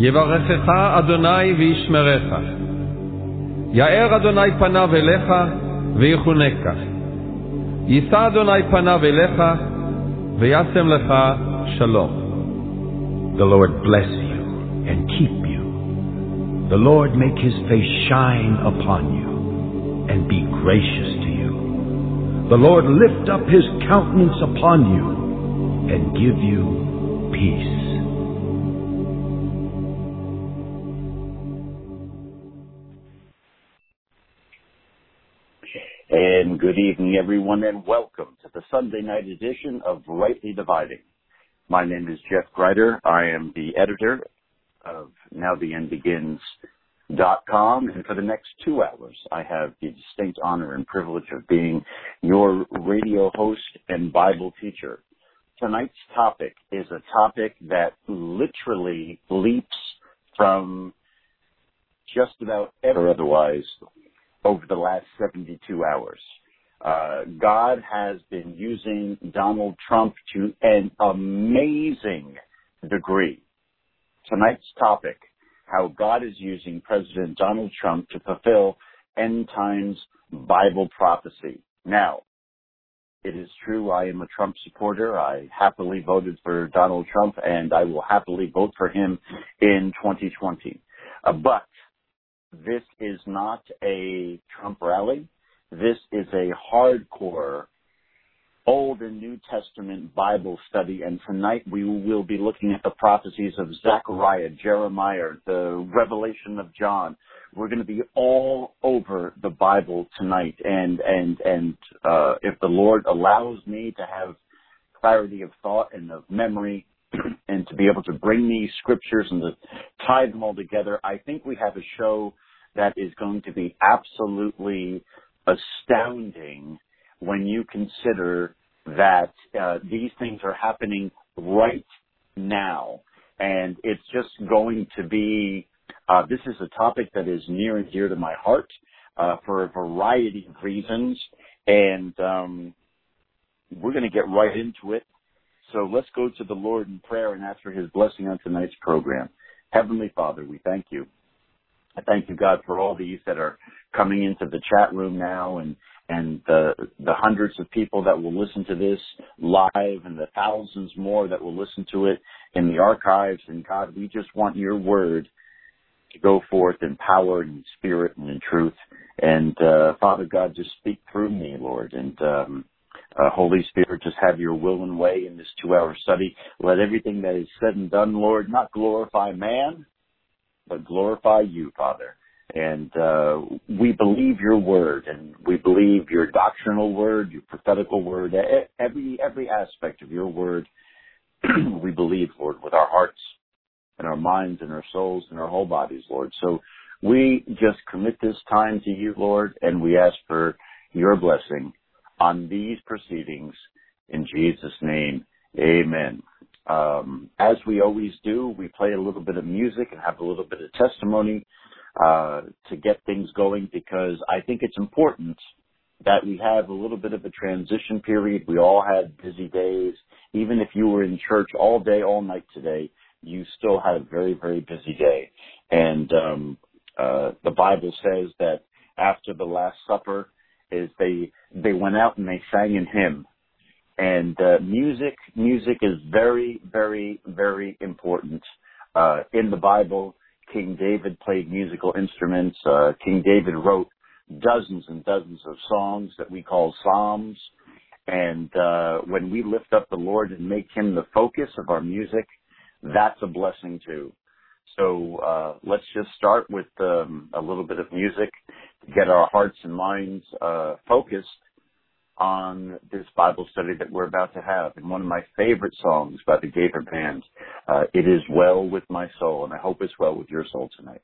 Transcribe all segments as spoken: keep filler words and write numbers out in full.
יברכך אדוני וישמרך. יאר אדוני פניו אליך ויחונקך. יישא אדוני פניו אליך וישם לך שלום. The Lord bless you and keep you. The Lord make his face shine upon you and be gracious to you. The Lord lift up his countenance upon you and give you peace. And good evening, everyone, and welcome to the Sunday night edition of Rightly Dividing. My name is Jeff Greider. I am the editor of Now the End Begins dot com, and for the next two hours, I have the distinct honor and privilege of being your radio host and Bible teacher. Tonight's topic is a topic that literally leaps from just about ever otherwise over the last seventy-two hours. Uh, God has been using Donald Trump to an amazing degree. Tonight's topic, how God is using President Donald Trump to fulfill end times Bible prophecy. Now, it is true I am a Trump supporter. I happily voted for Donald Trump, and I will happily vote for him in twenty twenty. Uh, but this is not a Trump rally. This is a hardcore Old and New Testament Bible study, and tonight we will be looking at the prophecies of Zechariah, Jeremiah, the Revelation of John. We're going to be all over the Bible tonight, and and and uh, if the Lord allows me to have clarity of thought and of memory, and to be able to bring these scriptures and to tie them all together, I think we have a show that is going to be absolutely astounding when you consider that uh, these things are happening right now. And it's just going to be, uh, this is a topic that is near and dear to my heart uh, for a variety of reasons. And um, we're going to get right into it. So let's go to the Lord in prayer and ask for his blessing on tonight's program. Heavenly Father, we thank you. I thank you, God, for all these that are coming into the chat room now, and, and the, the hundreds of people that will listen to this live, and the thousands more that will listen to it in the archives. And God, we just want your word to go forth in power and in spirit and in truth. And uh, Father God, just speak through me, Lord. And um, uh, Holy Spirit, just have your will and way in this two-hour study. Let everything that is said and done, Lord, not glorify man, but glorify you, Father. And uh, we believe your word, and we believe your doctrinal word, your prophetical word, every every aspect of your word. We believe, Lord, with our hearts and our minds and our souls and our whole bodies, Lord. So we just commit this time to you, Lord, and we ask for your blessing on these proceedings. In Jesus' name, amen. Um, as we always do, we play a little bit of music and have a little bit of testimony uh, to get things going, because I think it's important that we have a little bit of a transition period. We all had busy days. Even if you were in church all day, all night today, you still had a very, very busy day. And um, uh, the Bible says that after the Last Supper, is they they went out and they sang an hymn. And uh, music, music is very, very, very important. Uh, in the Bible, King David played musical instruments. Uh, King David wrote dozens and dozens of songs that we call psalms. And uh, when we lift up the Lord and make him the focus of our music, that's a blessing too. So uh, let's just start with um, a little bit of music to get our hearts and minds uh, focused on this Bible study that we're about to have. And one of my favorite songs by the Gaither Band, uh, It Is Well With My Soul, and I hope it's well with your soul tonight.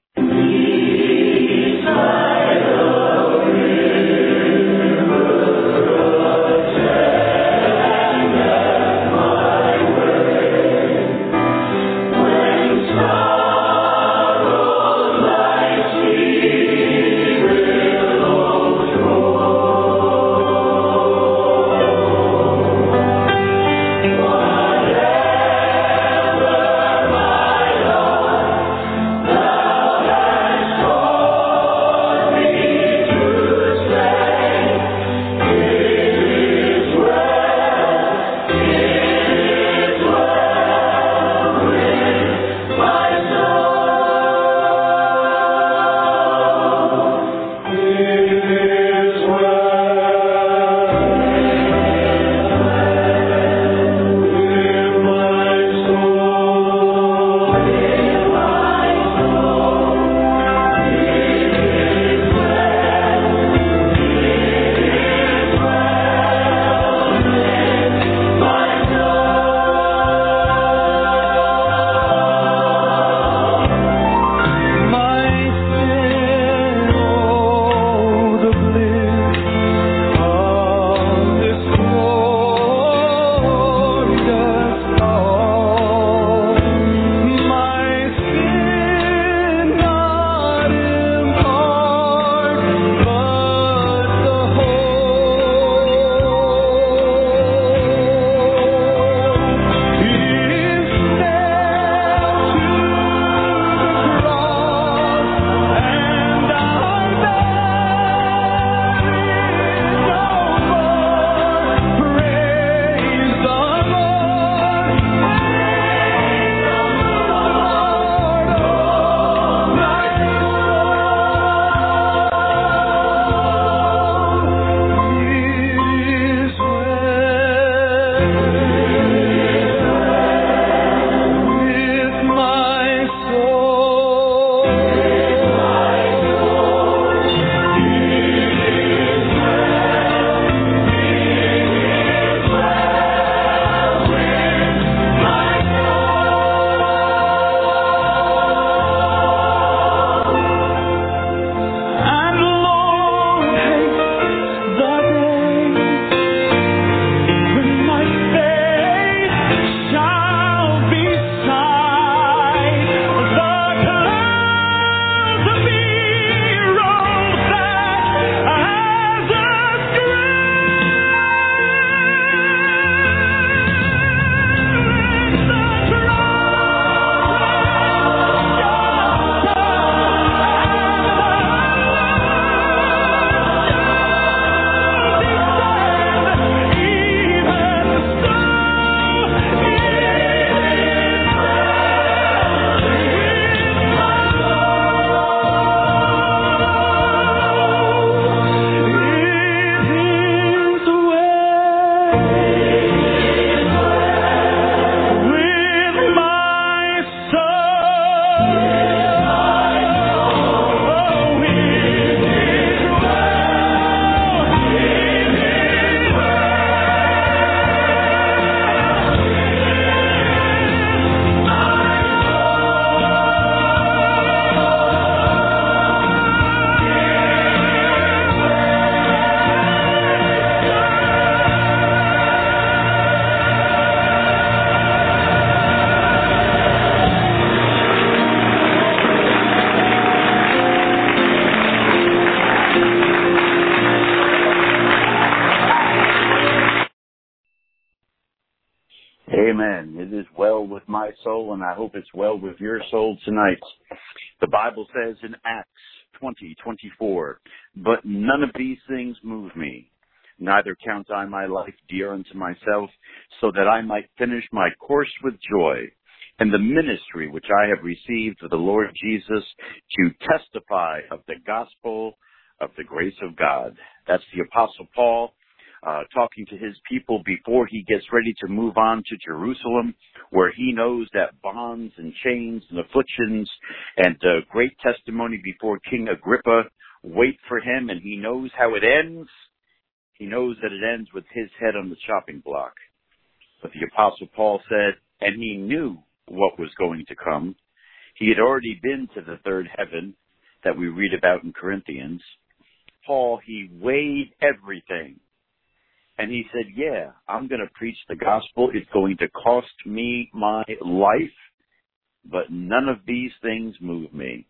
Amen. It is well with my soul, and I hope it's well with your soul tonight. The Bible says in Acts twenty twenty-four, "But none of these things move me. Neither count I my life dear unto myself, so that I might finish my course with joy, and the ministry which I have received of the Lord Jesus, to testify of the gospel of the grace of God." That's the Apostle Paul uh, talking to his people before he gets ready to move on to Jerusalem, where he knows that bonds and chains and afflictions and uh, great testimony before King Agrippa wait for him, and he knows how it ends. He knows that it ends with his head on the chopping block. But the Apostle Paul said, and he knew what was going to come. He had already been to the third heaven that we read about in Corinthians. Paul, he weighed everything. And he said, yeah, I'm going to preach the gospel. It's going to cost me my life, but none of these things move me.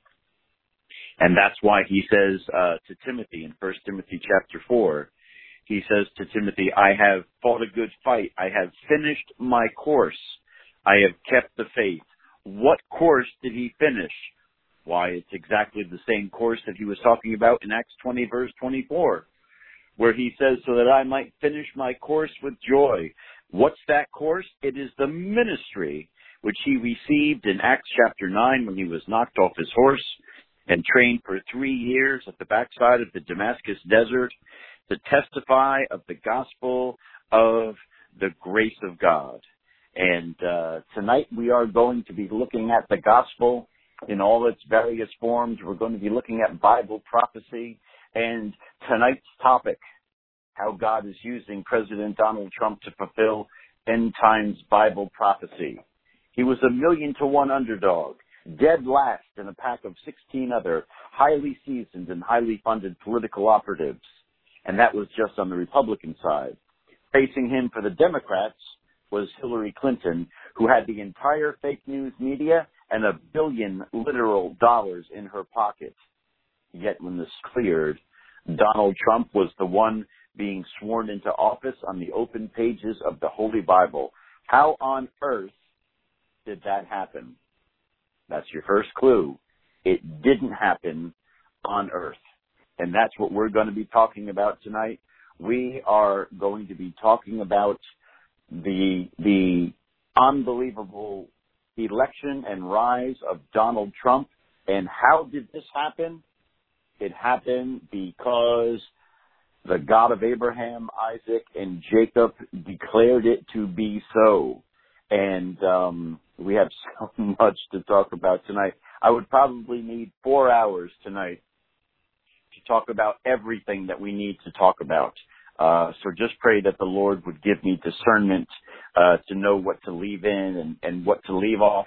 And that's why he says uh, to Timothy in First Timothy chapter four, he says to Timothy, I have fought a good fight. I have finished my course. I have kept the faith. What course did he finish? Why, it's exactly the same course that he was talking about in Acts twenty, verse twenty-four, where he says, so that I might finish my course with joy. What's that course? It is the ministry which he received in Acts chapter nine when he was knocked off his horse and trained for three years at the backside of the Damascus desert to testify of the gospel of the grace of God. And uh, tonight we are going to be looking at the gospel in all its various forms. We're going to be looking at Bible prophecy. And tonight's topic, how God is using President Donald Trump to fulfill end times Bible prophecy. He was a million to one underdog, dead last in a pack of sixteen other highly seasoned and highly funded political operatives. And that was just on the Republican side. Facing him for the Democrats was Hillary Clinton, who had the entire fake news media and a billion literal dollars in her pocket. Yet when this cleared, Donald Trump was the one being sworn into office on the open pages of the Holy Bible. How on earth did that happen? That's your first clue. It didn't happen on earth. And that's what we're going to be talking about tonight. We are going to be talking about the the unbelievable election and rise of Donald Trump. And how did this happen? It happened because the God of Abraham, Isaac, and Jacob declared it to be so. And um, we have so much to talk about tonight. I would probably need four hours tonight to talk about everything that we need to talk about. Uh, so just pray that the Lord would give me discernment uh, to know what to leave in and, and what to leave off.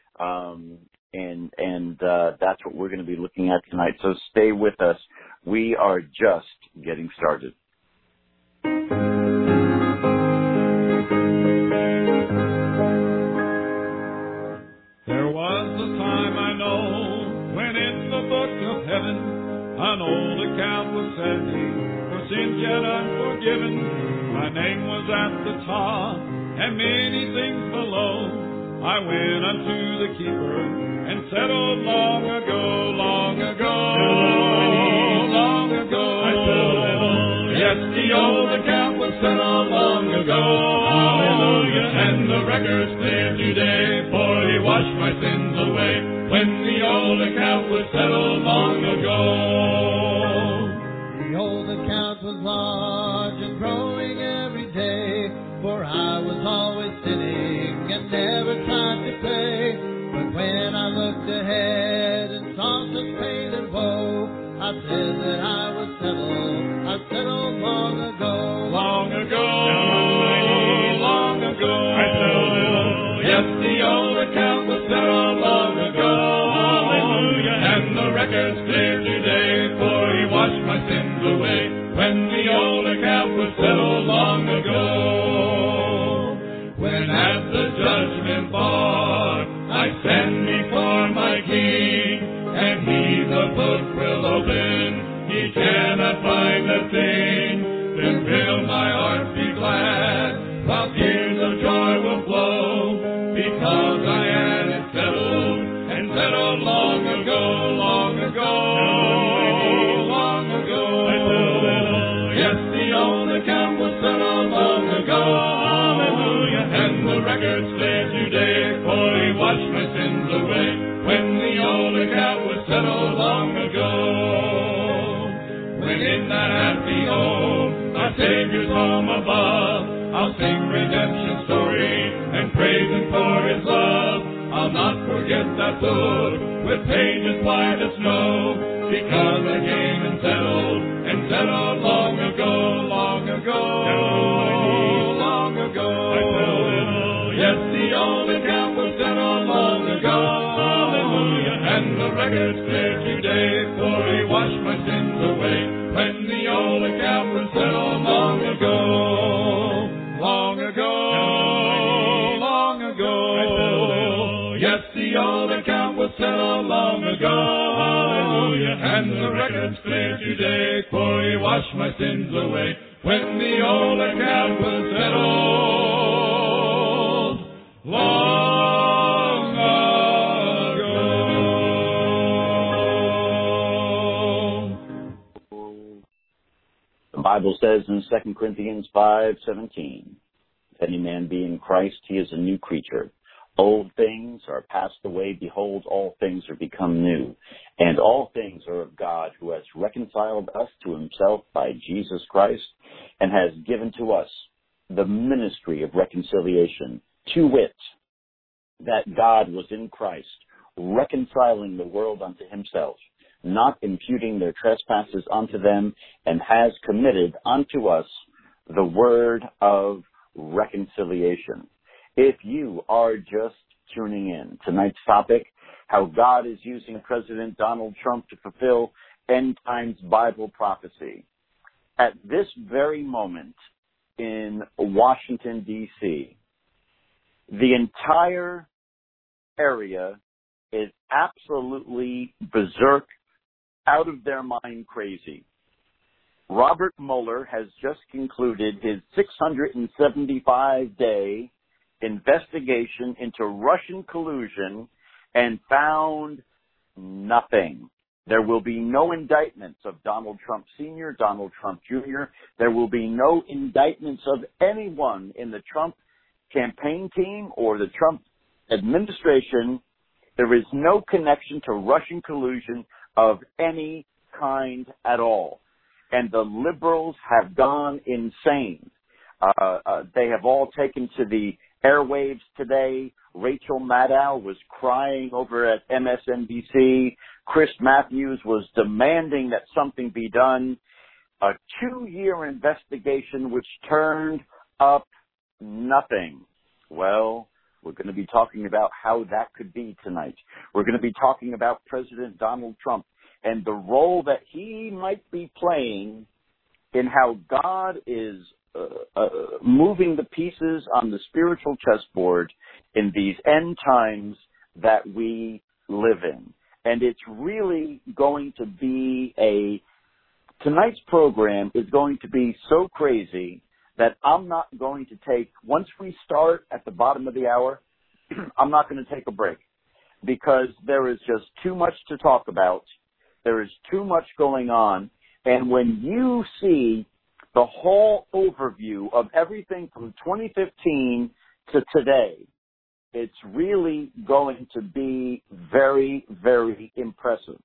Um, and and uh, that's what we're going to be looking at tonight. So stay with us. We are just getting started. There was a time, I know, when in the book of heaven an old account was setting for sins yet unforgiven. My name was at the top, and many things below. I went unto the keeper and settled long ago, long ago, long ago. I settled, yes, the old account was settled long ago. Hallelujah. And the record's clear today, for he washed my sins away when the old account was settled long ago. The old account was large and growing every day, for I was always sinning and never tried to pay. But when I looked ahead and saw such pain and woe, I said that I was settled, I settled long ago. Long ago, long ago, I settled. Yes, the old account was settled long ago. Hallelujah. And the record's clear today, for he washed my sins away when the old account was settled long ago. When at the judgment bar I stand before my King, and he the book will open, he cannot find a thing, then will my heart be glad, while tears of joy will flow. settled long ago. When in that happy home, my Savior's home above, I'll sing redemption story and praise Him for His love. I'll not forget that book with pages white as snow, because I came and settled, and settled long ago, long ago, long ago. I fell in love. Yes, the old account was settled long ago. Hallelujah. And the record's clear today, for He washed my sins away. When the old account was settled long ago, long ago, long ago. Yes, the old account was settled long ago. Hallelujah. And the record's clear today, for He washed my sins away. When the old account was settled long ago. The Bible says in Second Corinthians five seventeen, if any man be in Christ, he is a new creature. Old things are passed away. Behold, all things are become new. And all things are of God, who has reconciled us to Himself by Jesus Christ, and has given to us the ministry of reconciliation, to wit, that God was in Christ, reconciling the world unto Himself, not imputing their trespasses unto them, and has committed unto us the word of reconciliation. If you are just tuning in, tonight's topic, how God is using President Donald Trump to fulfill end times Bible prophecy. At this very moment in Washington, D C, the entire area is absolutely berserk, out of their mind crazy. Robert Mueller has just concluded his six hundred seventy-five day investigation into Russian collusion and found nothing. There will be no indictments of Donald Trump Senior, Donald Trump Junior There will be no indictments of anyone in the Trump campaign team or the Trump administration. There is no connection to Russian collusion of any kind at all. And the liberals have gone insane. Uh, uh, they have all taken to the airwaves today. Rachel Maddow was crying over at M S N B C. Chris Matthews was demanding that something be done. A two-year investigation which turned up nothing. Well, we're going to be talking about how that could be tonight. We're going to be talking about President Donald Trump and the role that he might be playing in how God is Uh, uh, moving the pieces on the spiritual chessboard in these end times that we live in. And it's really going to be a, tonight's program is going to be so crazy that I'm not going to take, once we start at the bottom of the hour, I'm not going to take a break because there is just too much to talk about. There is too much going on. And when you see the whole overview of everything from twenty fifteen to today, it's really going to be very, very impressive.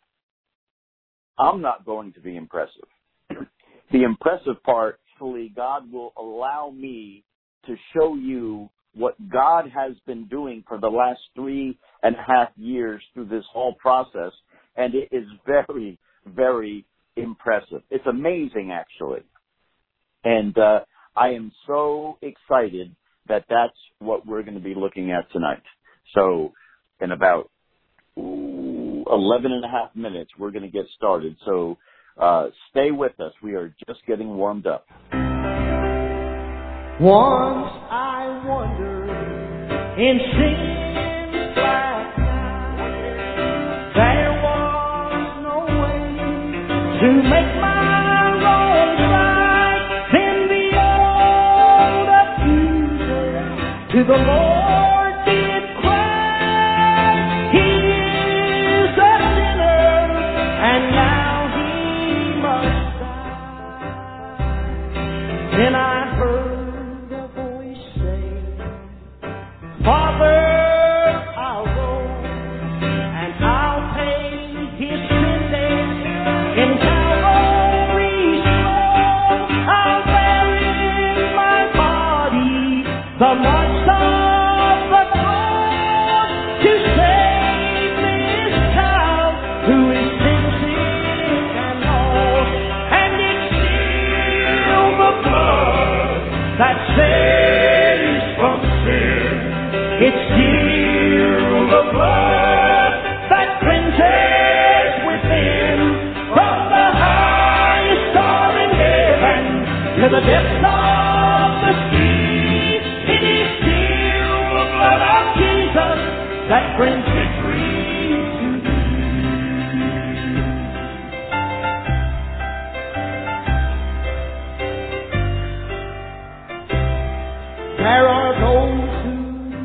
I'm not going to be impressive. The impressive part, hopefully God will allow me to show you what God has been doing for the last three and a half years through this whole process, and it is very, very impressive. It's amazing, actually. And uh, I am so excited that that's what we're going to be looking at tonight. So in about ooh, eleven and a half minutes, we're going to get started. So uh, stay with us. We are just getting warmed up. Once I wondered in sin's black night, there was no way to make my to the Lord did cry, He is a sinner, and now He must die. Then I heard a voice say, Father, I'll go, and I'll pay His the marks of the cross to save this child who is sin sick and lost. And it's still the blood that saves from sin. It's still the blood that cleanses within. From the highest star in heaven to the depths of the sea, it is still the blood of Jesus that brings victory to thee. There are those who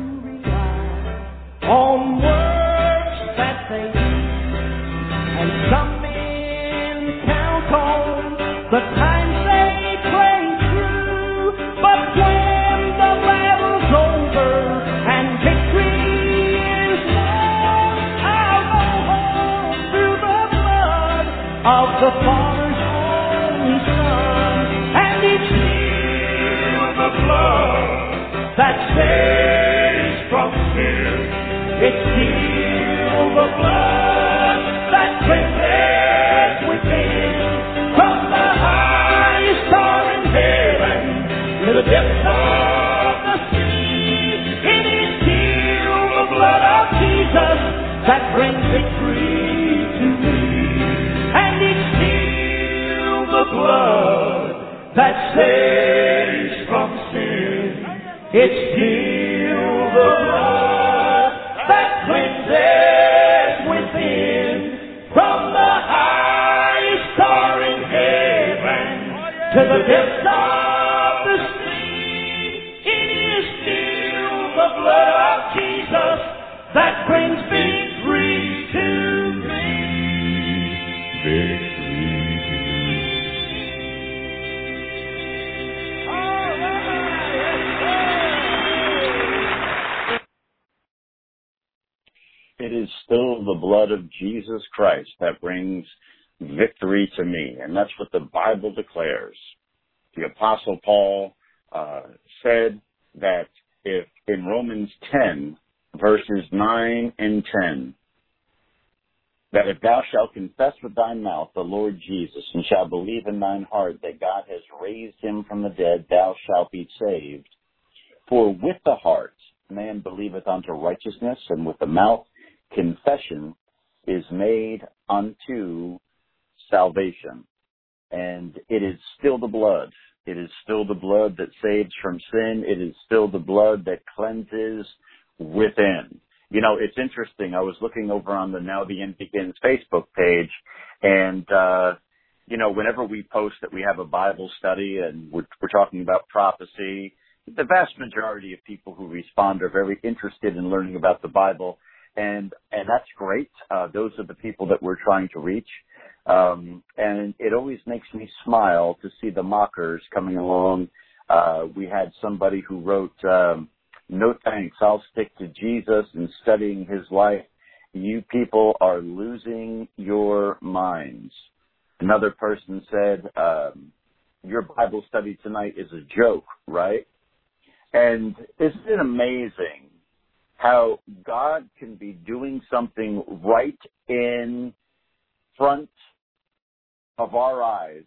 rely on works that they do, and some men count on the times they play through. But when the battle's over and victory is won, I'll go home through the blood of the Father's only Son. And it's still the blood that saves from sin. It's still the blood that cleanses within. From the highest star in heaven to the depths of the sea, it is still the blood of Jesus that brings victory to me. And it's still the blood that saves from sin. It's still the blood that cleanses within. From the highest star in heaven to the depths of the sea, it is still the blood of Jesus that brings victory to me. Victory to It is still the blood of Jesus Christ that brings victory to me. And that's what the Bible declares. The Apostle Paul uh, said that if in Romans ten, verses nine and ten, that if thou shalt confess with thy mouth the Lord Jesus, and shalt believe in thine heart that God has raised him from the dead, thou shalt be saved. For with the heart man believeth unto righteousness, and with the mouth confession is made unto salvation. And it is still the blood. It is still the blood that saves from sin. It is still the blood that cleanses within. You know, it's interesting. I was looking over on the Now the End Begins Facebook page, and, uh, you know, whenever we post that we have a Bible study and we're, we're talking about prophecy, the vast majority of people who respond are very interested in learning about the Bible. And, and that's great. Uh, those are the people that we're trying to reach. Um, and it always makes me smile to see the mockers coming along. Uh, we had somebody who wrote, um, no thanks, I'll stick to Jesus and studying his life. You people are losing your minds. Another person said, um, your Bible study tonight is a joke, right? And isn't it amazing how God can be doing something right in front of our eyes,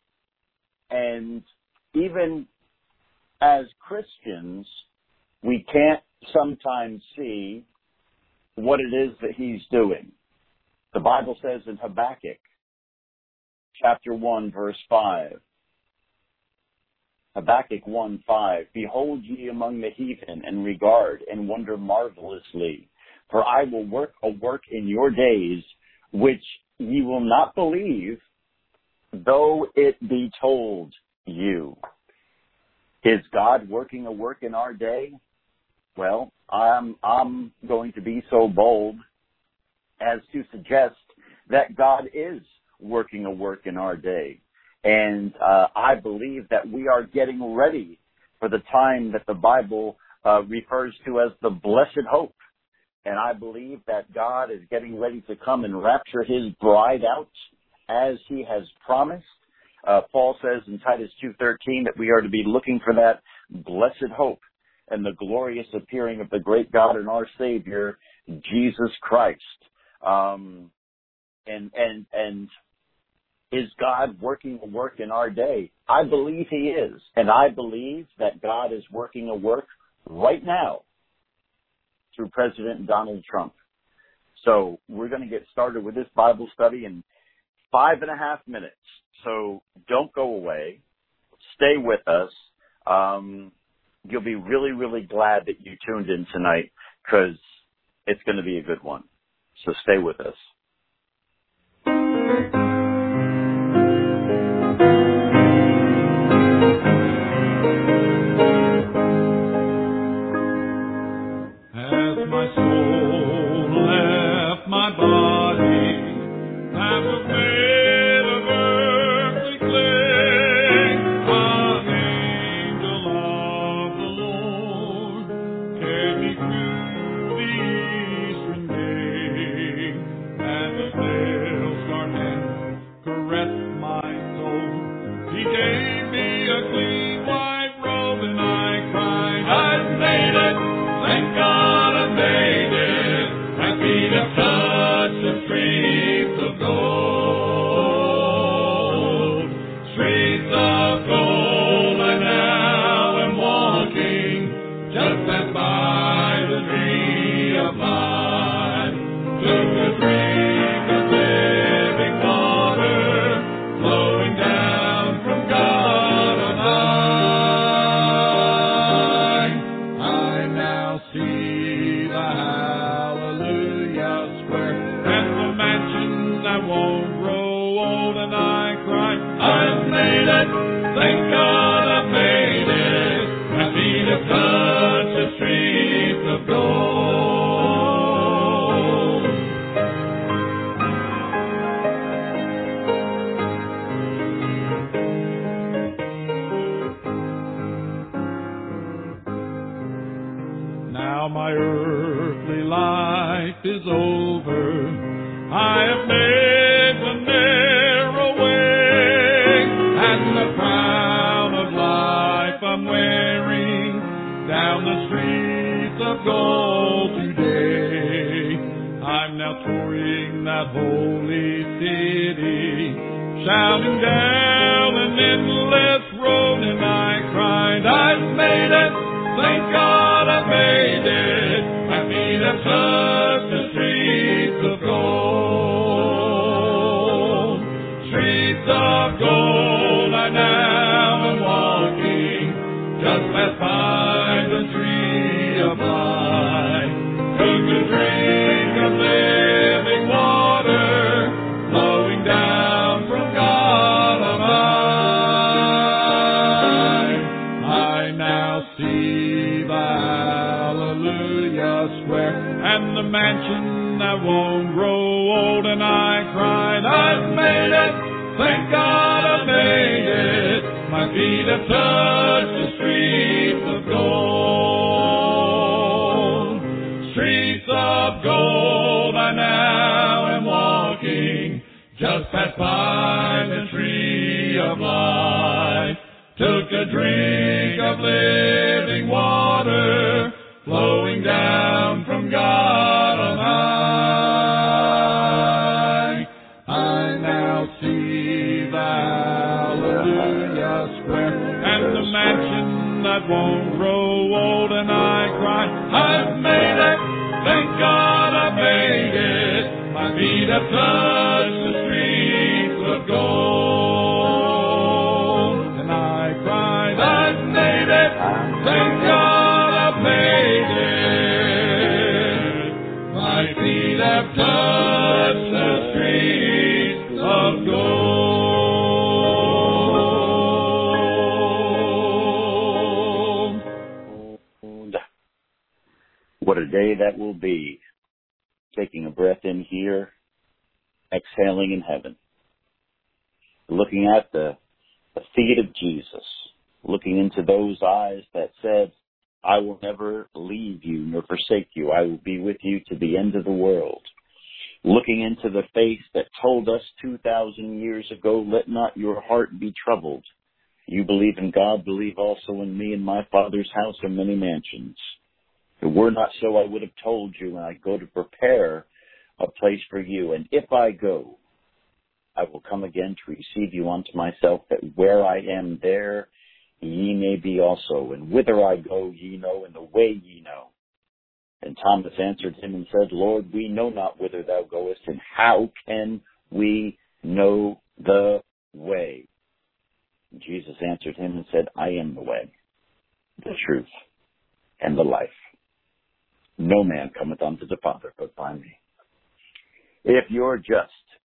and even as Christians, we can't sometimes see what it is that he's doing. The Bible says in Habakkuk, chapter one, verse five, Habakkuk one five, behold ye among the heathen, and regard and wonder marvelously. For I will work a work in your days, which ye will not believe, though it be told you. Is God working a work in our day? Well, I'm, I'm going to be so bold as to suggest that God is working a work in our day. And uh, I believe that we are getting ready for the time that the Bible uh, refers to as the blessed hope. And I believe that God is getting ready to come and rapture his bride out as he has promised. Uh, Paul says in Titus two thirteen that we are to be looking for that blessed hope. and the glorious appearing of the great God and our Savior, Jesus Christ. Um, and, and, and is God working a work in our day? I believe he is. And I believe that God is working a work right now through President Donald Trump. So we're going to get started with this Bible study in five and a half minutes. So don't go away. Stay with us. Um, you'll be really, really glad that you tuned in tonight because it's going to be a good one. So stay with us. As my soul left my body, I was made of earthly clay. An angel of the Lord carried me through the eastern gate, and the nail-scarred hand caressed my soul. He gave me a clean white robe, and I cried, I've made it. Thank God I made it. My feet have touched the streets of gold. Streets of gold I now am walking, just as by the tree of life. Took a drink of living water, flowing down from God on high. I now see the Hallelujah Square and the mansion that won't grow old, and I cry, I've made it. Thank God I made it. My feet have touched the streets of gold. Now my earthly life is over. I have made the narrow way, and the crown of life I'm wearing down the streets of gold today. I'm now touring that holy city, shouting down an endless road, and I cried, I've made it. Thank God I made it. My feet have touched the streets of gold. Streets of gold I now am walking, just past by the tree of life. Took a drink of living water, flowing down from God on high. I now see the Hallelujah Square and the mansion that won't grow old, and I cried, I've made it. Thank God I made it. My feet have touched the streets of gold. Streets of gold I now am walking, just past by the tree of life. Took a drink of living water, flowing down from God on high. I now see the Hallelujah Square and the mansion that won't grow old, and I cry, I've made it. Thank God I made it. My feet have touched the streets of gold, and I cried, I've made it. Thank God I made it. My feet have touched the streets of gold. What a day that will be. Taking a breath in here, exhaling in heaven. Looking at the, the feet of Jesus. Looking into those eyes that said, I will never leave you nor forsake you. I will be with you to the end of the world. Looking into the face that told us two thousand years ago, let not your heart be troubled. You believe in God, believe also in me. In my Father's house are many mansions. If it were not so, I would have told you, and I go to prepare a place for you. And if I go, I will come again to receive you unto myself, that where I am, there ye may be also. And whither I go, ye know, and the way ye know. And Thomas answered him and said, Lord, we know not whither thou goest, and how can we know the way? And Jesus answered him and said, I am the way, the truth, and the life. No man cometh unto the Father but by me. If you're just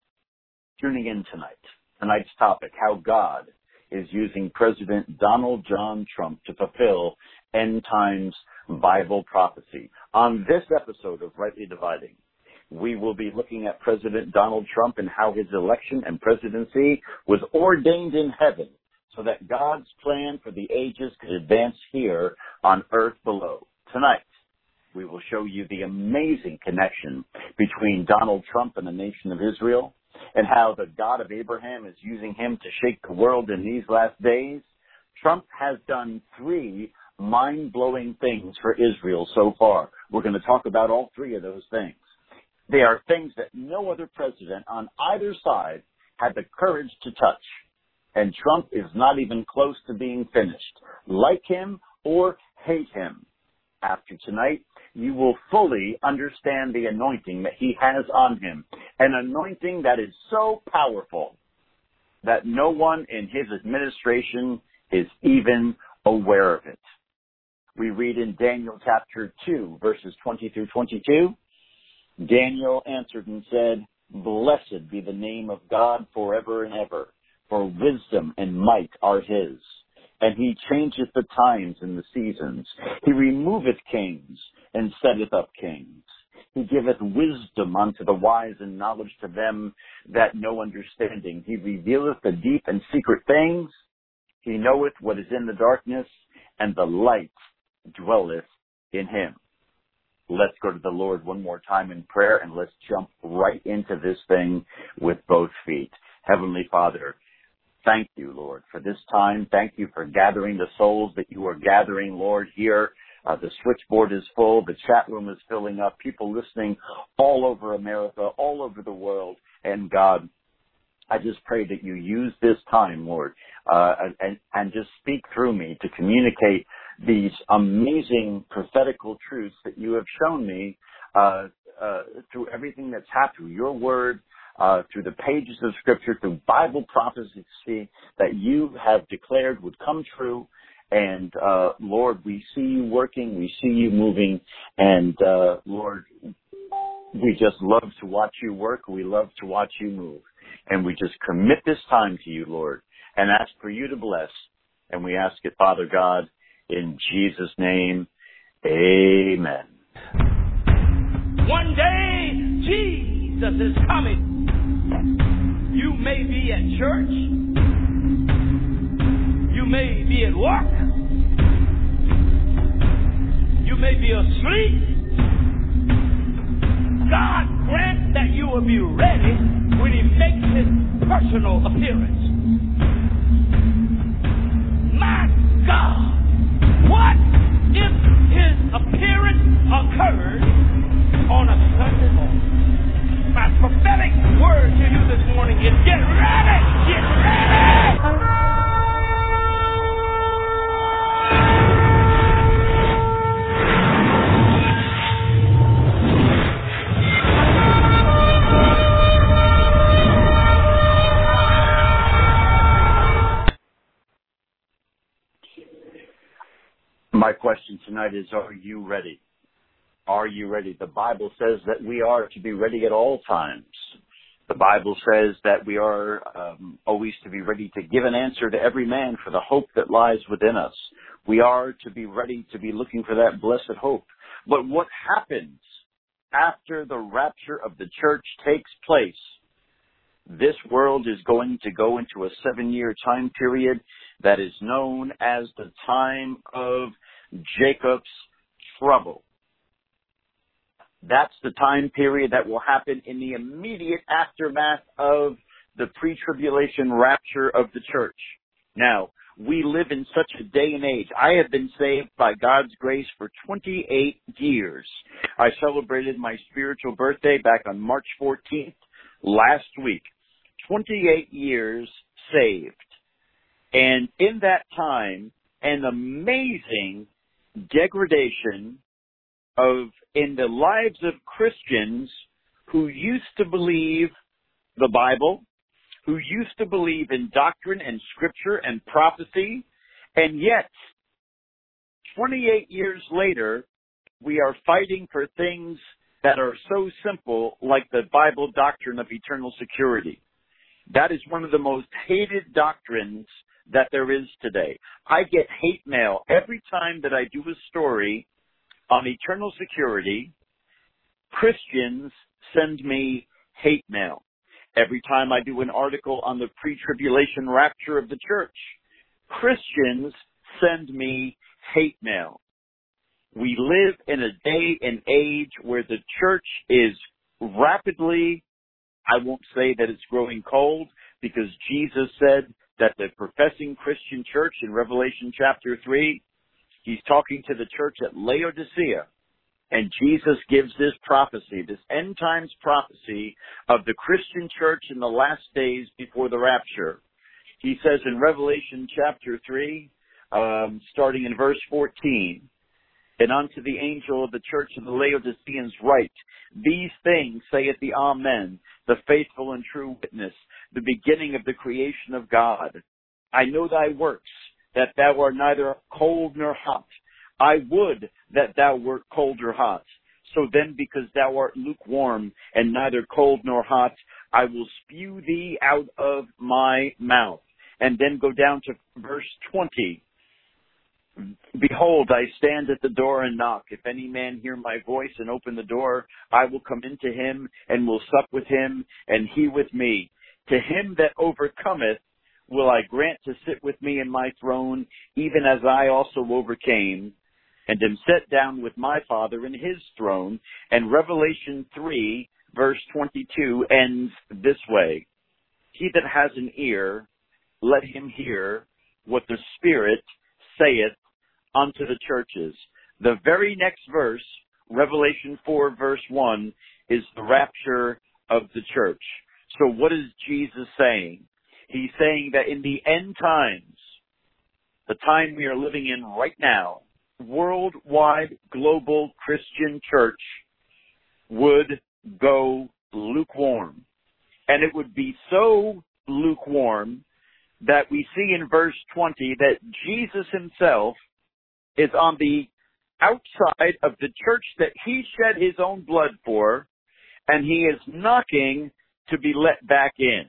tuning in tonight, tonight's topic, how God is using President Donald John Trump to fulfill end times Bible prophecy. On this episode of Rightly Dividing, we will be looking at President Donald Trump and how his election and presidency was ordained in heaven so that God's plan for the ages could advance here on earth below. Tonight, we will show you the amazing connection between Donald Trump and the nation of Israel, and how the God of Abraham is using him to shake the world in these last days. Trump has done three mind-blowing things for Israel so far. We're going to talk about all three of those things. They are things that no other president on either side had the courage to touch. And Trump is not even close to being finished. Like him or hate him. After tonight, you will fully understand the anointing that he has on him. An anointing that is so powerful that no one in his administration is even aware of it. We read in Daniel chapter two, verses twenty through twenty-two, Daniel answered and said, Blessed be the name of God forever and ever, for wisdom and might are his. And he changeth the times and the seasons. He removeth kings and setteth up kings. He giveth wisdom unto the wise and knowledge to them that know understanding. He revealeth the deep and secret things. He knoweth what is in the darkness, and the light dwelleth in him. Let's go to the Lord one more time in prayer, and let's jump right into this thing with both feet. Heavenly Father, thank you, Lord, for this time. Thank you for gathering the souls that you are gathering, Lord, here. Uh, the switchboard is full. The chat room is filling up. People listening all over America, all over the world. And God, I just pray that you use this time, Lord, uh, and, and just speak through me to communicate these amazing prophetical truths that you have shown me uh, uh, through everything that's happened, through your word, Uh, through the pages of Scripture, through Bible prophecy that you have declared would come true. And, uh, Lord, we see you working, we see you moving, and, uh, Lord, we just love to watch you work, we love to watch you move. And we just commit this time to you, Lord, and ask for you to bless. And we ask it, Father God, in Jesus' name, amen. One day, Jesus is coming. You may be at church. You may be at work. You may be asleep. God grant that you will be ready when he makes his personal appearance. My God, what if his appearance occurred on a Sunday morning? My prophetic word to you this morning is get ready! Get ready! My question tonight is, are you ready? Are you ready? The Bible says that we are to be ready at all times. The Bible says that we are um, always to be ready to give an answer to every man for the hope that lies within us. We are to be ready to be looking for that blessed hope. But what happens after the rapture of the church takes place? This world is going to go into a seven-year time period that is known as the time of Jacob's trouble. That's the time period that will happen in the immediate aftermath of the pre-tribulation rapture of the church. Now, we live in such a day and age. I have been saved by God's grace for twenty-eight years. I celebrated my spiritual birthday back on March fourteenth last week. twenty-eight years saved. And in that time, an amazing degradation of in the lives of Christians who used to believe the Bible, who used to believe in doctrine and scripture and prophecy, and yet, twenty-eight years later, we are fighting for things that are so simple, like the Bible doctrine of eternal security. That is one of the most hated doctrines that there is today. I get hate mail every time that I do a story on eternal security. Christians send me hate mail. Every time I do an article on the pre-tribulation rapture of the church, Christians send me hate mail. We live in a day and age where the church is rapidly, I won't say that it's growing cold, because Jesus said that the professing Christian church in Revelation chapter three, he's talking to the church at Laodicea. And Jesus gives this prophecy, this end times prophecy of the Christian church in the last days before the rapture. He says in Revelation chapter three, um, starting in verse fourteen, and unto the angel of the church of the Laodiceans write, these things saith the Amen, the faithful and true witness, the beginning of the creation of God. I know thy works, that thou art neither cold nor hot. I would that thou wert cold or hot. So then, because thou art lukewarm and neither cold nor hot, I will spew thee out of my mouth. And then go down to verse twenty. Behold, I stand at the door and knock. If any man hear my voice and open the door, I will come into him and will sup with him and he with me. To him that overcometh will I grant to sit with me in my throne, even as I also overcame and am set down with my Father in his throne. And Revelation three, verse twenty-two ends this way. He that has an ear, let him hear what the Spirit saith unto the churches. The very next verse, Revelation four, verse one, is the rapture of the church. So what is Jesus saying? He's saying that in the end times, the time we are living in right now, worldwide global Christian church would go lukewarm. And it would be so lukewarm that we see in verse twenty that Jesus himself is on the outside of the church that he shed his own blood for, and he is knocking to be let back in.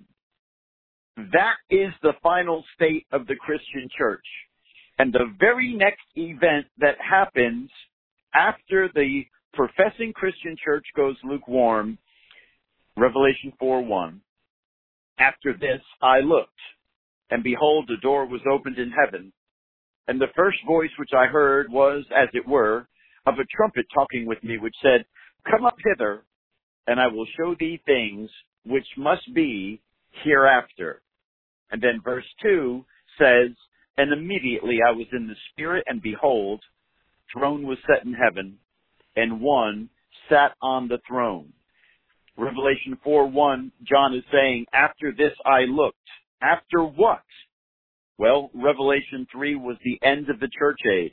That is the final state of the Christian church. And the very next event that happens after the professing Christian church goes lukewarm, Revelation four one, after this I looked, and behold, the door was opened in heaven. And the first voice which I heard was, as it were, of a trumpet talking with me, which said, come up hither, and I will show thee things which must be hereafter. And then verse two says, and immediately I was in the Spirit, and behold, throne was set in heaven, and one sat on the throne. Revelation four one, John is saying, after this I looked. After what? Well, Revelation three was the end of the church age.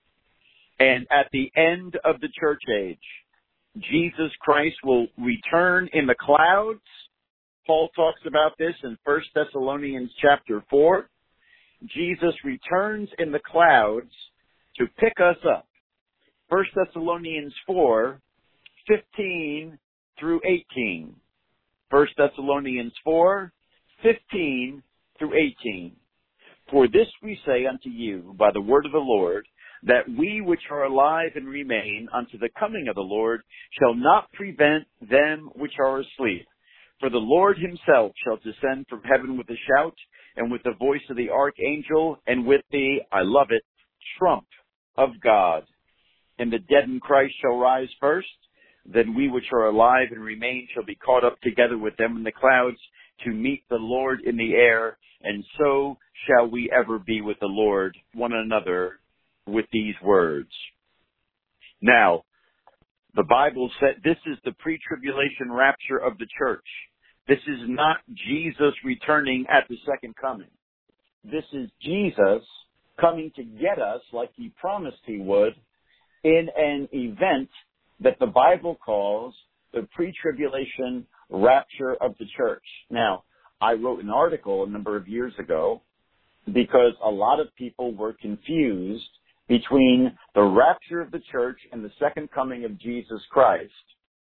And at the end of the church age, Jesus Christ will return in the clouds. Paul talks about this in First Thessalonians chapter four. Jesus returns in the clouds to pick us up. First Thessalonians four, fifteen through eighteen. First Thessalonians four, fifteen through eighteen. For this we say unto you by the word of the Lord, that we which are alive and remain unto the coming of the Lord shall not prevent them which are asleep. For the Lord himself shall descend from heaven with a shout, and with the voice of the archangel, and with the, I love it, trump of God. And the dead in Christ shall rise first. Then we which are alive and remain shall be caught up together with them in the clouds to meet the Lord in the air, and so shall we ever be with the Lord, one another, with these words. Now, the Bible said this is the pre-tribulation rapture of the church. This is not Jesus returning at the second coming. This is Jesus coming to get us like he promised he would in an event that the Bible calls the pre-tribulation rapture of the church. Now, I wrote an article a number of years ago because a lot of people were confused between the rapture of the church and the second coming of Jesus Christ.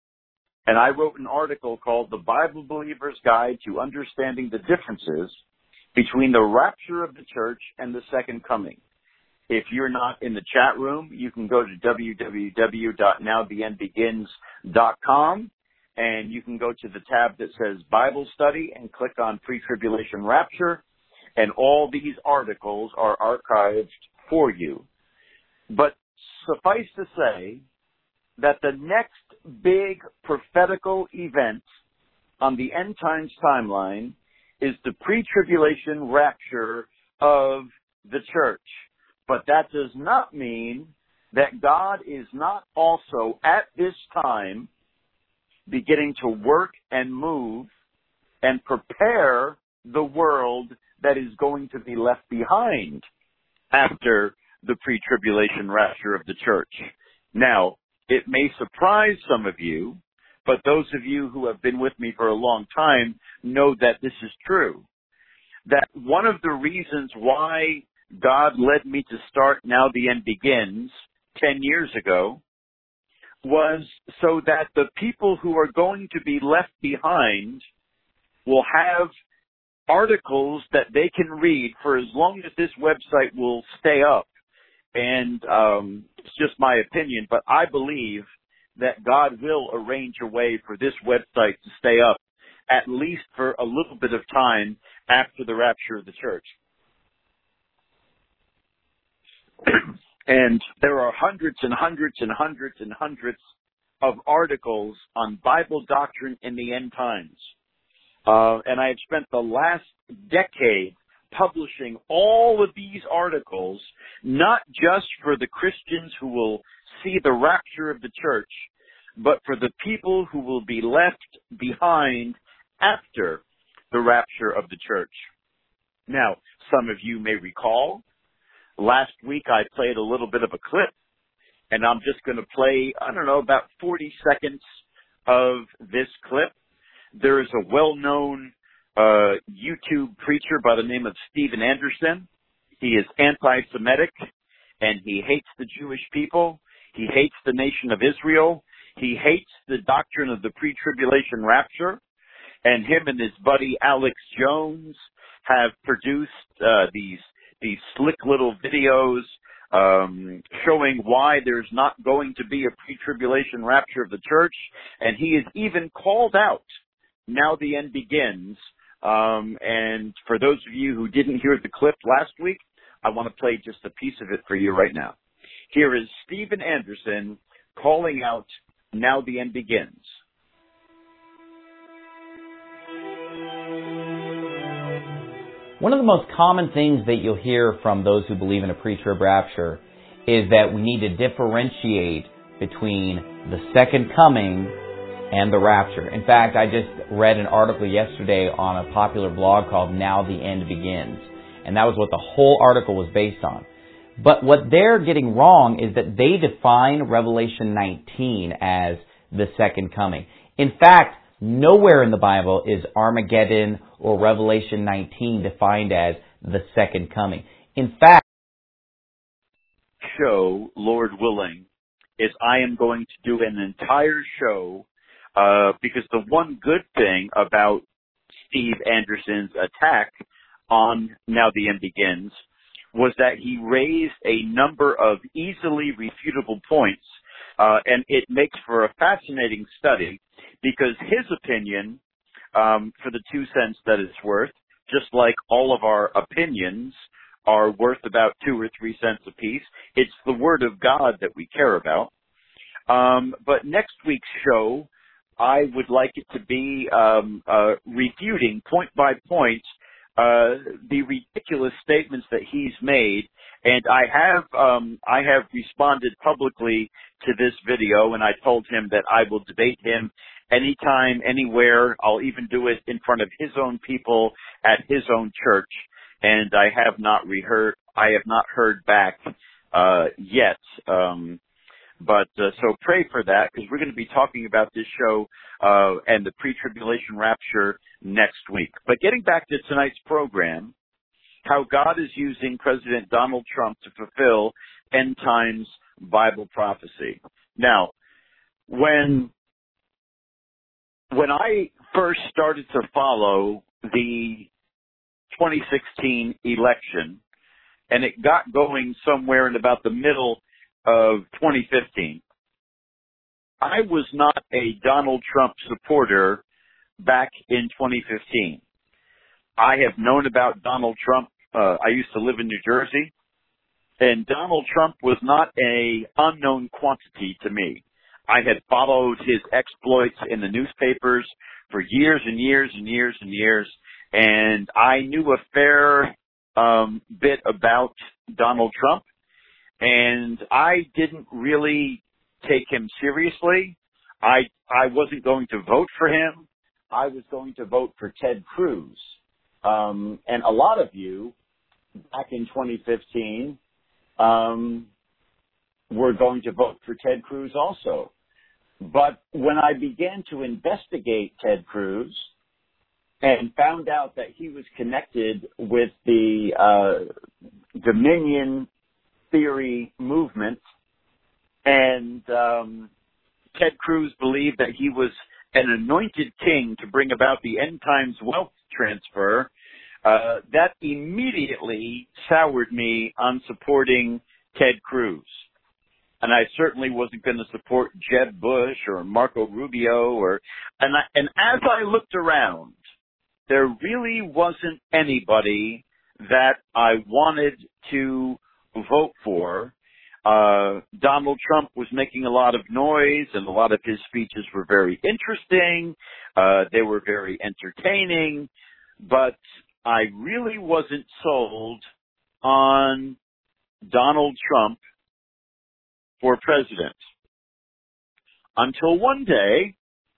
And I wrote an article called The Bible Believer's Guide to Understanding the Differences Between the Rapture of the Church and the Second Coming. If you're not in the chat room, you can go to w w w dot now the end begins dot com and you can go to the tab that says Bible Study and click on Pre-Tribulation Rapture, and all these articles are archived for you. But suffice to say that the next big prophetical event on the end times timeline is the pre-tribulation rapture of the church. But that does not mean that God is not also at this time beginning to work and move and prepare the world that is going to be left behind after the pre-tribulation rapture of the church. Now, it may surprise some of you, but those of you who have been with me for a long time know that this is true. That one of the reasons why God led me to start Now the End Begins ten years ago was so that the people who are going to be left behind will have articles that they can read for as long as this website will stay up. And um, it's just my opinion, but I believe that God will arrange a way for this website to stay up at least for a little bit of time after the rapture of the church. And there are hundreds and hundreds and hundreds and hundreds of articles on Bible doctrine in the end times. Uh, and I have spent the last decade publishing all of these articles, not just for the Christians who will see the rapture of the church, but for the people who will be left behind after the rapture of the church. Now, some of you may recall, last week I played a little bit of a clip, and I'm just going to play, I don't know, about forty seconds of this clip. There is a well-known uh, YouTube preacher by the name of Steven Anderson. He is anti-Semitic, and he hates the Jewish people. He hates the nation of Israel. He hates the doctrine of the pre-tribulation rapture. And him and his buddy Alex Jones have produced uh, these these slick little videos um, showing why there's not going to be a pre-tribulation rapture of the church. And he is even called out Now the End Begins. Um, and for those of you who didn't hear the clip last week, I want to play just a piece of it for you right now. Here is Steven Anderson calling out Now the End Begins. One of the most common things that you'll hear from those who believe in a pre-trib rapture is that we need to differentiate between the second coming and the rapture. In fact, I just read an article yesterday on a popular blog called Now the End Begins, and that was what the whole article was based on. But what they're getting wrong is that they define Revelation nineteen as the second coming. In fact, nowhere in the Bible is Armageddon or Revelation nineteen defined as the second coming. In fact, show, Lord willing, is I am going to do an entire show uh, because the one good thing about Steve Anderson's attack on Now the End Begins was that he raised a number of easily refutable points, uh, and it makes for a fascinating study because his opinion, um, for the two cents that it's worth, just like all of our opinions are worth about two or three cents apiece, it's the Word of God that we care about. Um, but next week's show I would like it to be um, uh, refuting point by point uh, the ridiculous statements that he's made. And I have um, I have responded publicly to this video, and I told him that I will debate him anytime, anywhere. I'll even do it in front of his own people at his own church. And I have not reheard. I have not heard back uh, yet. Um, But uh, so pray for that, because we're going to be talking about this show uh, and the pre-tribulation rapture next week. But getting back to tonight's program, how God is using President Donald Trump to fulfill end times Bible prophecy. Now, when when I first started to follow the twenty sixteen election, and it got going somewhere in about the middle of twenty fifteen, I was not a Donald Trump supporter back in twenty fifteen. I have known about Donald Trump. Uh, I used to live in New Jersey, and Donald Trump was not a unknown quantity to me. I had followed his exploits in the newspapers for years and years and years and years, and I knew a fair um, bit about Donald Trump. And I didn't really take him seriously. I I wasn't going to vote for him. I was going to vote for Ted Cruz. Um, and a lot of you back in twenty fifteen um, were going to vote for Ted Cruz also. But when I began to investigate Ted Cruz and found out that he was connected with the uh, Dominion theory movement, and um, Ted Cruz believed that he was an anointed king to bring about the end times wealth transfer, uh, that immediately soured me on supporting Ted Cruz. And I certainly wasn't going to support Jeb Bush or Marco Rubio, or and I, and as I looked around, there really wasn't anybody that I wanted to vote for. Uh, Donald Trump was making a lot of noise, and a lot of his speeches were very interesting. Uh, they were very entertaining, but I really wasn't sold on Donald Trump for president. Until one day,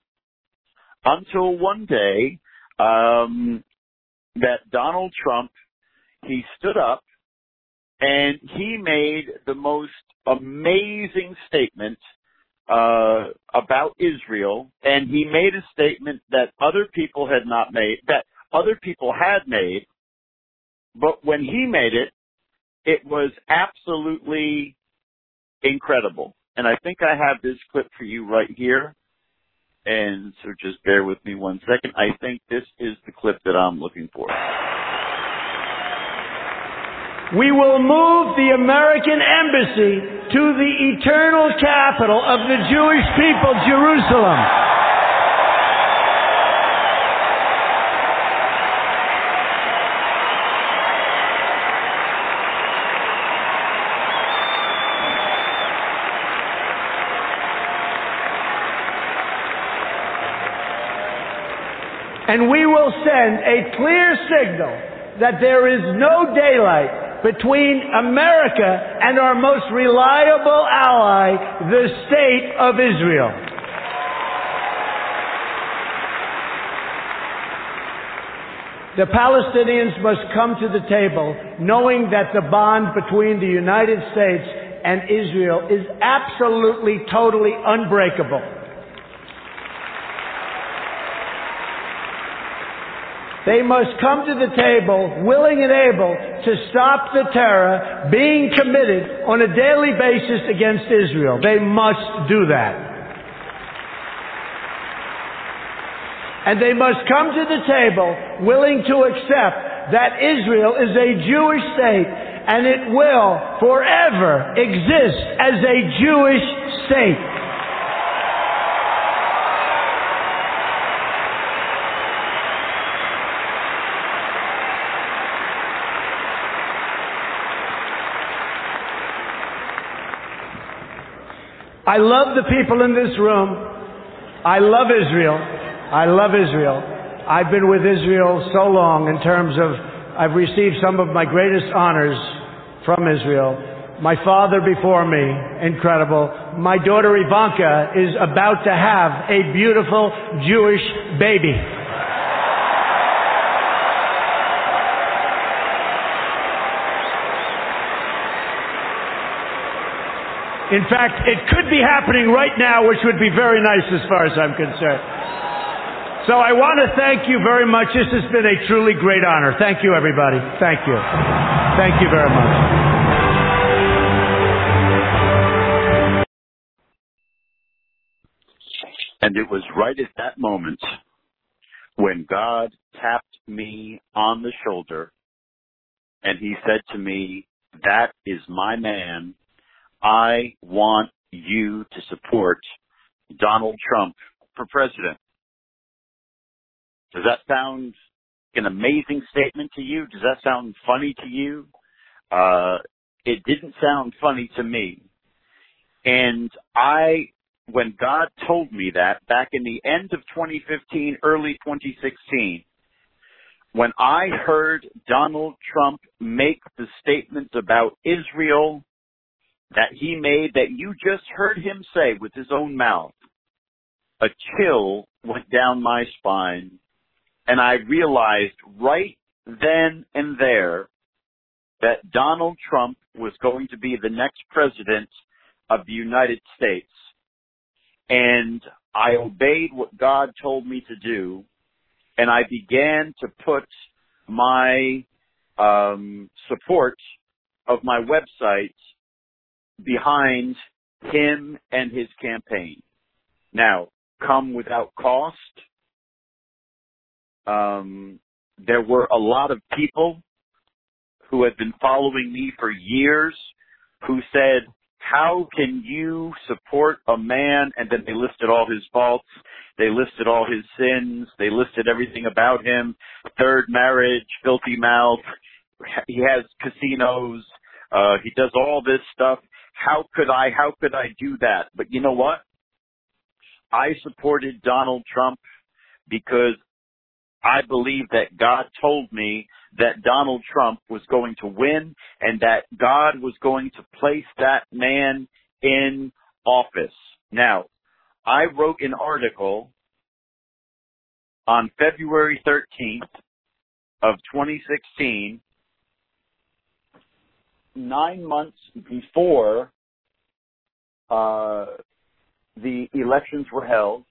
until one day, um, that Donald Trump, he stood up and he made the most amazing statement uh, about Israel, and he made a statement that other people had not made, that other people had made, but when he made it, it was absolutely incredible. And I think I have this clip for you right here, and so just bear with me one second. I think this is the clip that I'm looking for. We will move the American embassy to the eternal capital of the Jewish people, Jerusalem. And we will send a clear signal that there is no daylight between America and our most reliable ally, the State of Israel. The Palestinians must come to the table knowing that the bond between the United States and Israel is absolutely, totally unbreakable. They must come to the table willing and able to stop the terror being committed on a daily basis against Israel. They must do that. And they must come to the table willing to accept that Israel is a Jewish state and it will forever exist as a Jewish state. I love the people in this room. I love Israel. I love Israel. I've been with Israel so long in terms of I've received some of my greatest honors from Israel. My father before me, incredible. My daughter Ivanka is about to have a beautiful Jewish baby. In fact, it could be happening right now, which would be very nice as far as I'm concerned. So I want to thank you very much. This has been a truly great honor. Thank you, everybody. Thank you. Thank you very much. And it was right at that moment when God tapped me on the shoulder and he said to me, "That is my man. I want you to support Donald Trump for president." Does that sound an amazing statement to you? Does that sound funny to you? Uh, it didn't sound funny to me. And I, when God told me that back in the end of twenty fifteen, early twenty sixteen, when I heard Donald Trump make the statements about Israel that he made, that you just heard him say with his own mouth, a chill went down my spine, and I realized right then and there that Donald Trump was going to be the next president of the United States. And I obeyed what God told me to do, and I began to put my um, support of my website behind him and his campaign. Now, come without cost. Um, there were a lot of people who had been following me for years who said, "How can you support a man?" And then they listed all his faults. They listed all his sins. They listed everything about him. Third marriage, filthy mouth. He has casinos. Uh, he does all this stuff. How could I, how could I do that? But you know what? I supported Donald Trump because I believe that God told me that Donald Trump was going to win and that God was going to place that man in office. Now, I wrote an article on February thirteenth of twenty sixteen, nine months before uh, the elections were held,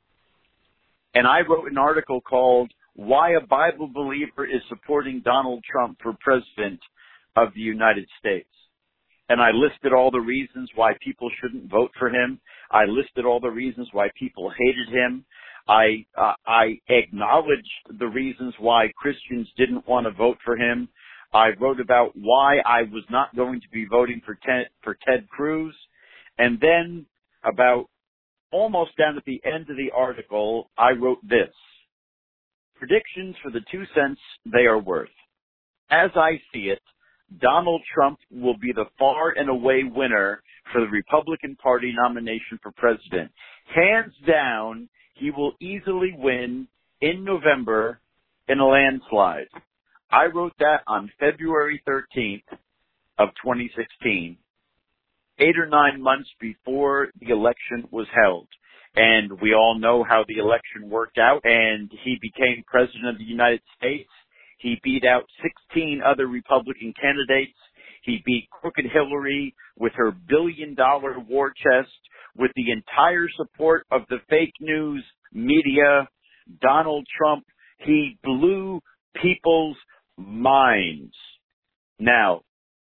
and I wrote an article called "Why a Bible Believer is Supporting Donald Trump for President of the United States." And I listed all the reasons why people shouldn't vote for him. I listed all the reasons why people hated him. I uh, I acknowledged the reasons why Christians didn't want to vote for him. I wrote about why I was not going to be voting for Ted, for Ted Cruz. And then about almost down at the end of the article, I wrote this: "Predictions for the two cents they are worth. As I see it, Donald Trump will be the far and away winner for the Republican Party nomination for president. Hands down, he will easily win in November in a landslide." I wrote that on February thirteenth of twenty sixteen, eight or nine months before the election was held. And we all know how the election worked out, and he became president of the United States. He beat out sixteen other Republican candidates. He beat Crooked Hillary with her billion-dollar war chest, with the entire support of the fake news media. Donald Trump, he blew people's minds. Now,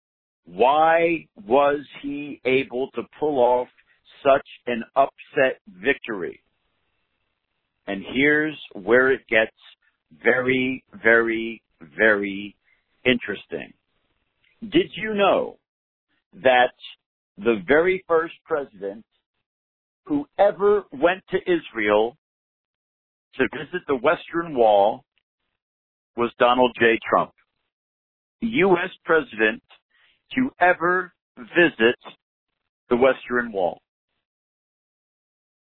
why was he able to pull off such an upset victory? And here's where it gets very, very, very interesting. Did you know that the very first president who ever went to Israel to visit the Western Wall was Donald J. Trump? The U S president to ever visit the Western Wall.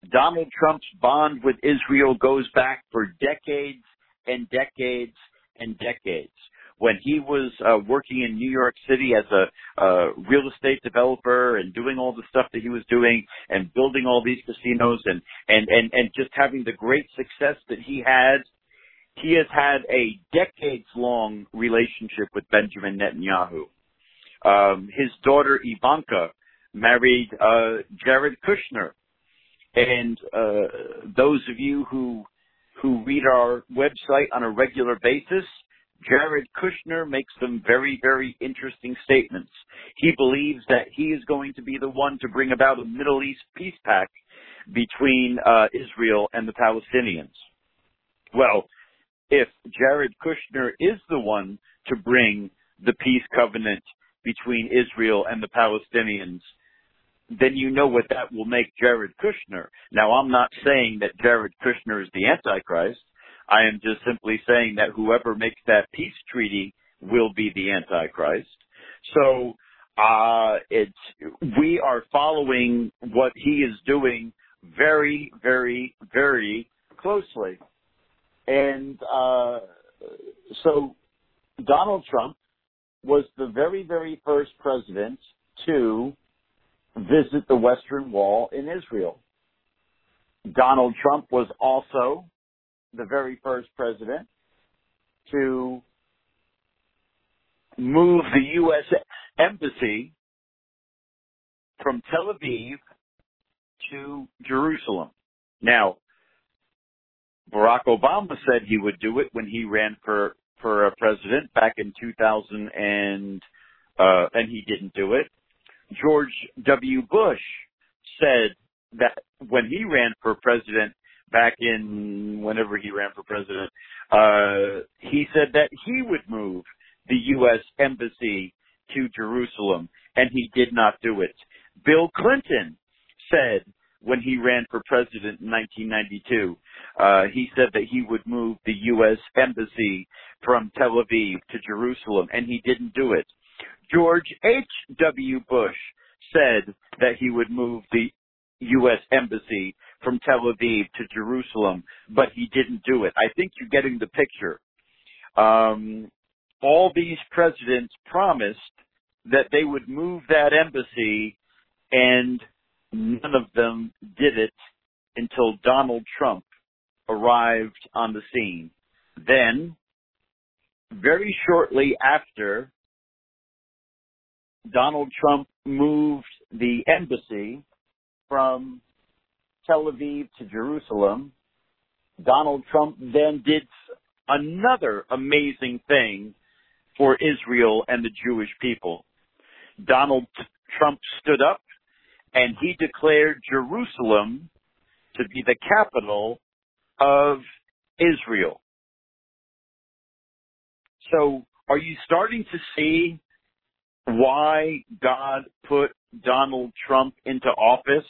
Donald Trump's bond with Israel goes back for decades and decades and decades. When he was uh, working in New York City as a uh, real estate developer and doing all the stuff that he was doing and building all these casinos and, and, and, and just having the great success that he had, he has had a decades-long relationship with Benjamin Netanyahu. Um, his daughter Ivanka married uh, Jared Kushner. And uh, those of you who who read our website on a regular basis, Jared Kushner makes some very, very interesting statements. He believes that he is going to be the one to bring about a Middle East peace pact between uh, Israel and the Palestinians. Well, if Jared Kushner is the one to bring the peace covenant between Israel and the Palestinians, then you know what that will make Jared Kushner. Now, I'm not saying that Jared Kushner is the Antichrist. I am just simply saying that whoever makes that peace treaty will be the Antichrist. So, uh, it's, we are following what he is doing very, very, very closely. And, uh, so Donald Trump was the very, very first president to visit the Western Wall in Israel. Donald Trump was also the very first president to move the U S embassy from Tel Aviv to Jerusalem. Now, Barack Obama said he would do it when he ran for, for a president back in two thousand, and, uh, and he didn't do it. George W. Bush said that when he ran for president back in whenever he ran for president, uh, he said that he would move the U S embassy to Jerusalem, and he did not do it. Bill Clinton said when he ran for president in nineteen ninety-two, uh, he said that he would move the U S embassy from Tel Aviv to Jerusalem, and he didn't do it. George H W. Bush said that he would move the U S embassy from Tel Aviv to Jerusalem, but he didn't do it. I think you're getting the picture. Um, all these presidents promised that they would move that embassy, and none of them did it until Donald Trump arrived on the scene. Then, very shortly after Donald Trump moved the embassy from Tel Aviv to Jerusalem, Donald Trump then did another amazing thing for Israel and the Jewish people. Donald Trump stood up and he declared Jerusalem to be the capital of Israel. So, are you starting to see why God put Donald Trump into office?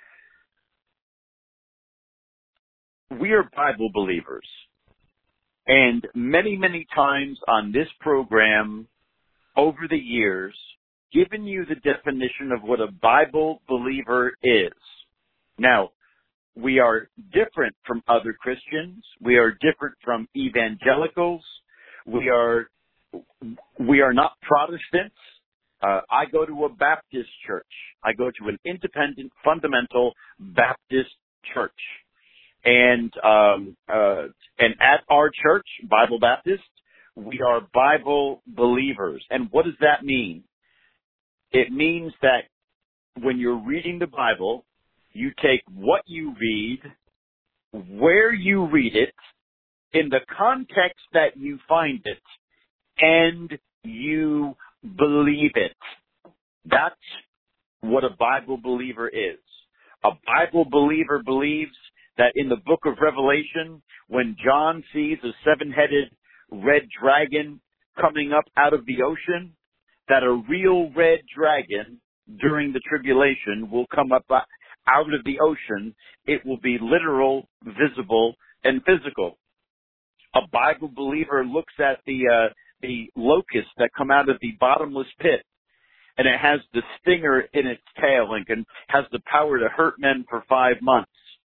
We are Bible believers. And many, many times on this program over the years, given you the definition of what a Bible believer is. Now, we are different from other Christians. We are different from evangelicals. We are, we are not Protestants. Uh, I go to a Baptist church. I go to an independent, fundamental Baptist church. And, um, uh, and at our church, Bible Baptist, we are Bible believers. And what does that mean? It means that when you're reading the Bible, you take what you read, where you read it, in the context that you find it, and you believe it. That's what a Bible believer is. A Bible believer believes that in the book of Revelation, when John sees a seven-headed red dragon coming up out of the ocean, that a real red dragon during the tribulation will come up out of the ocean. It will be literal, visible, and physical. A Bible believer looks at the uh, the locusts that come out of the bottomless pit, and it has the stinger in its tail and can, has the power to hurt men for five months.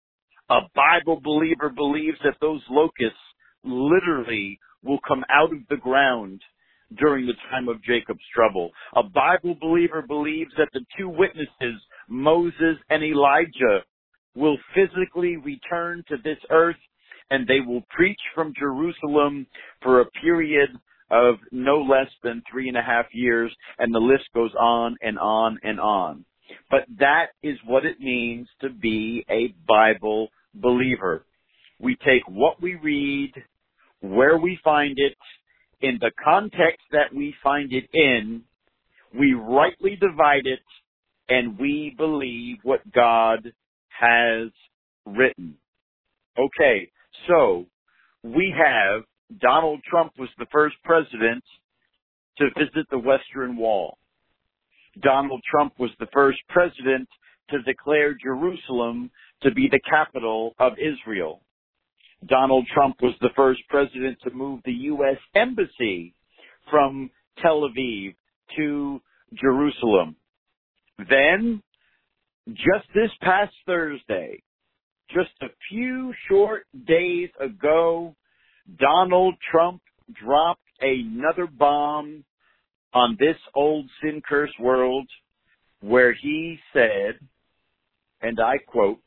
A Bible believer believes that those locusts literally will come out of the ground during the time of Jacob's trouble. A Bible believer believes that the two witnesses, Moses and Elijah, will physically return to this earth, and they will preach from Jerusalem for a period of no less than three and a half years, and the list goes on and on and on. But that is what it means to be a Bible believer. We take what we read, where we find it, in the context that we find it in, we rightly divide it, and we believe what God has written. Okay, so we have Donald Trump was the first president to visit the Western Wall. Donald Trump was the first president to declare Jerusalem to be the capital of Israel. Donald Trump was the first president to move the U S Embassy from Tel Aviv to Jerusalem. Then, just this past Thursday, just a few short days ago, Donald Trump dropped another bomb on this old sin-cursed world where he said, and I quote,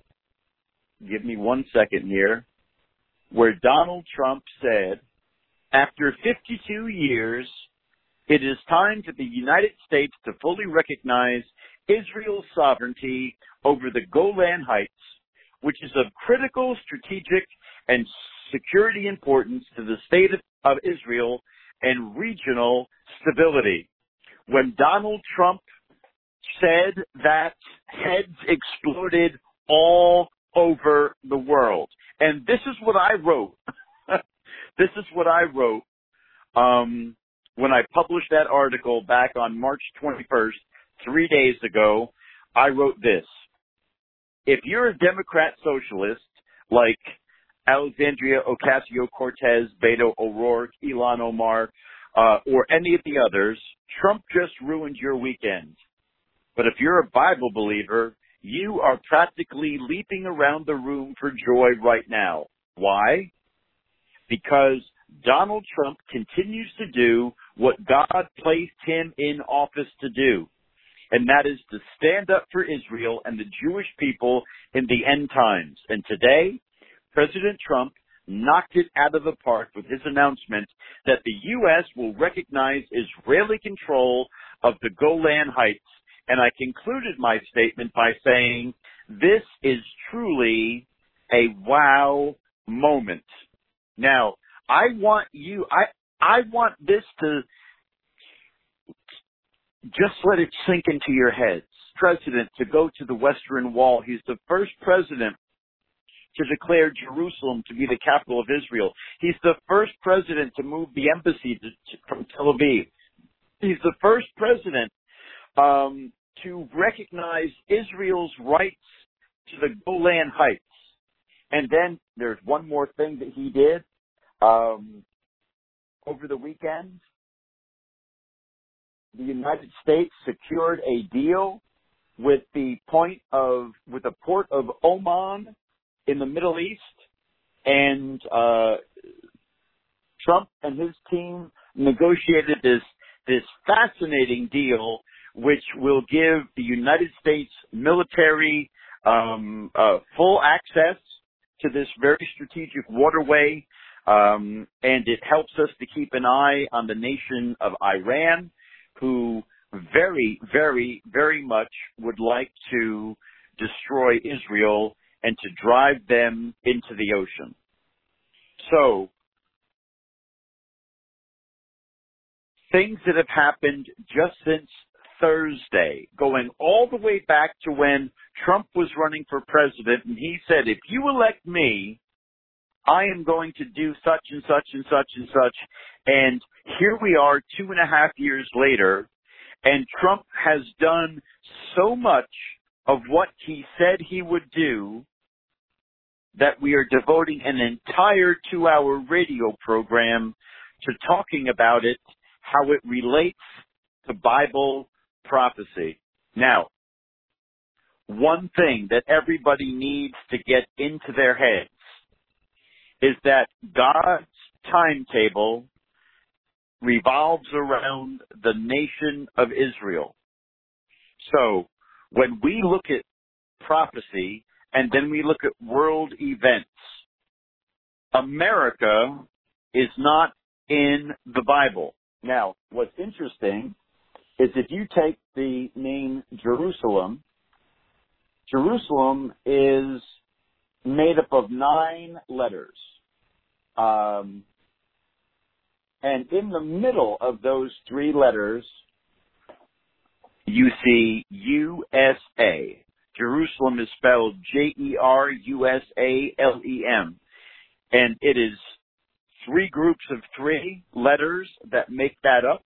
give me one second here, where Donald Trump said, after fifty-two years, it is time for the United States to fully recognize Israel's sovereignty over the Golan Heights, which is of critical strategic and security importance to the state of Israel and regional stability. When Donald Trump said that, heads exploded all over the world. And this is what I wrote. This is what I wrote um, when I published that article back on March twenty-first, three days ago. I wrote this. If you're a Democrat socialist like Alexandria Ocasio-Cortez, Beto O'Rourke, Ilhan Omar, uh, or any of the others, Trump just ruined your weekend. But if you're a Bible believer, you are practically leaping around the room for joy right now. Why? Because Donald Trump continues to do what God placed him in office to do, and that is to stand up for Israel and the Jewish people in the end times. And today, President Trump knocked it out of the park with his announcement that the U S will recognize Israeli control of the Golan Heights. And I concluded my statement by saying, this is truly a wow moment. Now, I want you, I, I want this to just let it sink into your heads. President to go to the Western Wall. He's the first president to declare Jerusalem to be the capital of Israel. He's the first president to move the embassy to, to, from Tel Aviv. He's the first president um, to recognize Israel's rights to the Golan Heights. And then there's one more thing that he did um, over the weekend. The United States secured a deal with the point of with the port of Oman in the Middle East, and uh, Trump and his team negotiated this this fascinating deal, which will give the United States military um, uh, full access to this very strategic waterway, um, and it helps us to keep an eye on the nation of Iran, who very, very, very much would like to destroy Israel and to drive them into the ocean. So, things that have happened just since Thursday, going all the way back to when Trump was running for president, and he said, if you elect me, I am going to do such and such and such and such. And here we are two and a half years later, and Trump has done so much of what he said he would do that we are devoting an entire two-hour radio program to talking about it, how it relates to Bible prophecy. Now, one thing that everybody needs to get into their heads is that God's timetable revolves around the nation of Israel. So when we look at prophecy and then we look at world events, America is not in the Bible. Now, what's interesting is if you take the name Jerusalem, Jerusalem is made up of nine letters. Um, and in the middle of those three letters, you see U S A. Jerusalem is spelled J E R U S A L E M. And it is three groups of three letters that make that up.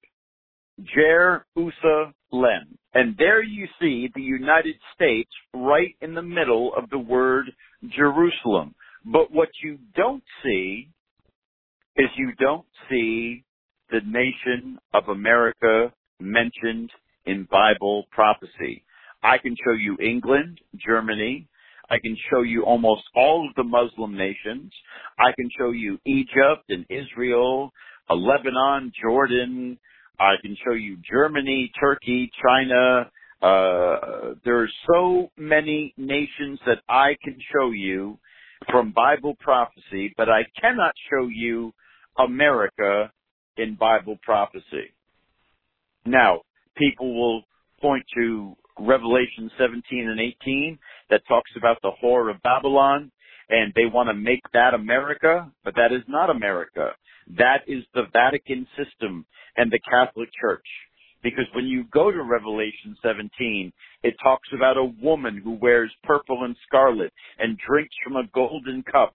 Jerusalem. And there you see the United States right in the middle of the word Jerusalem. But what you don't see is you don't see the nation of America mentioned in Bible prophecy. I can show you England, Germany. I can show you almost all of the Muslim nations. I can show you Egypt and Israel, uh, Lebanon, Jordan. I can show you Germany, Turkey, China. Uh, there are so many nations that I can show you from Bible prophecy, but I cannot show you America in Bible prophecy. Now, people will point to Revelation seventeen and eighteen that talks about the whore of Babylon, and they want to make that America, but that is not America. That is the Vatican system and the Catholic Church. Because when you go to Revelation seventeen, it talks about a woman who wears purple and scarlet and drinks from a golden cup.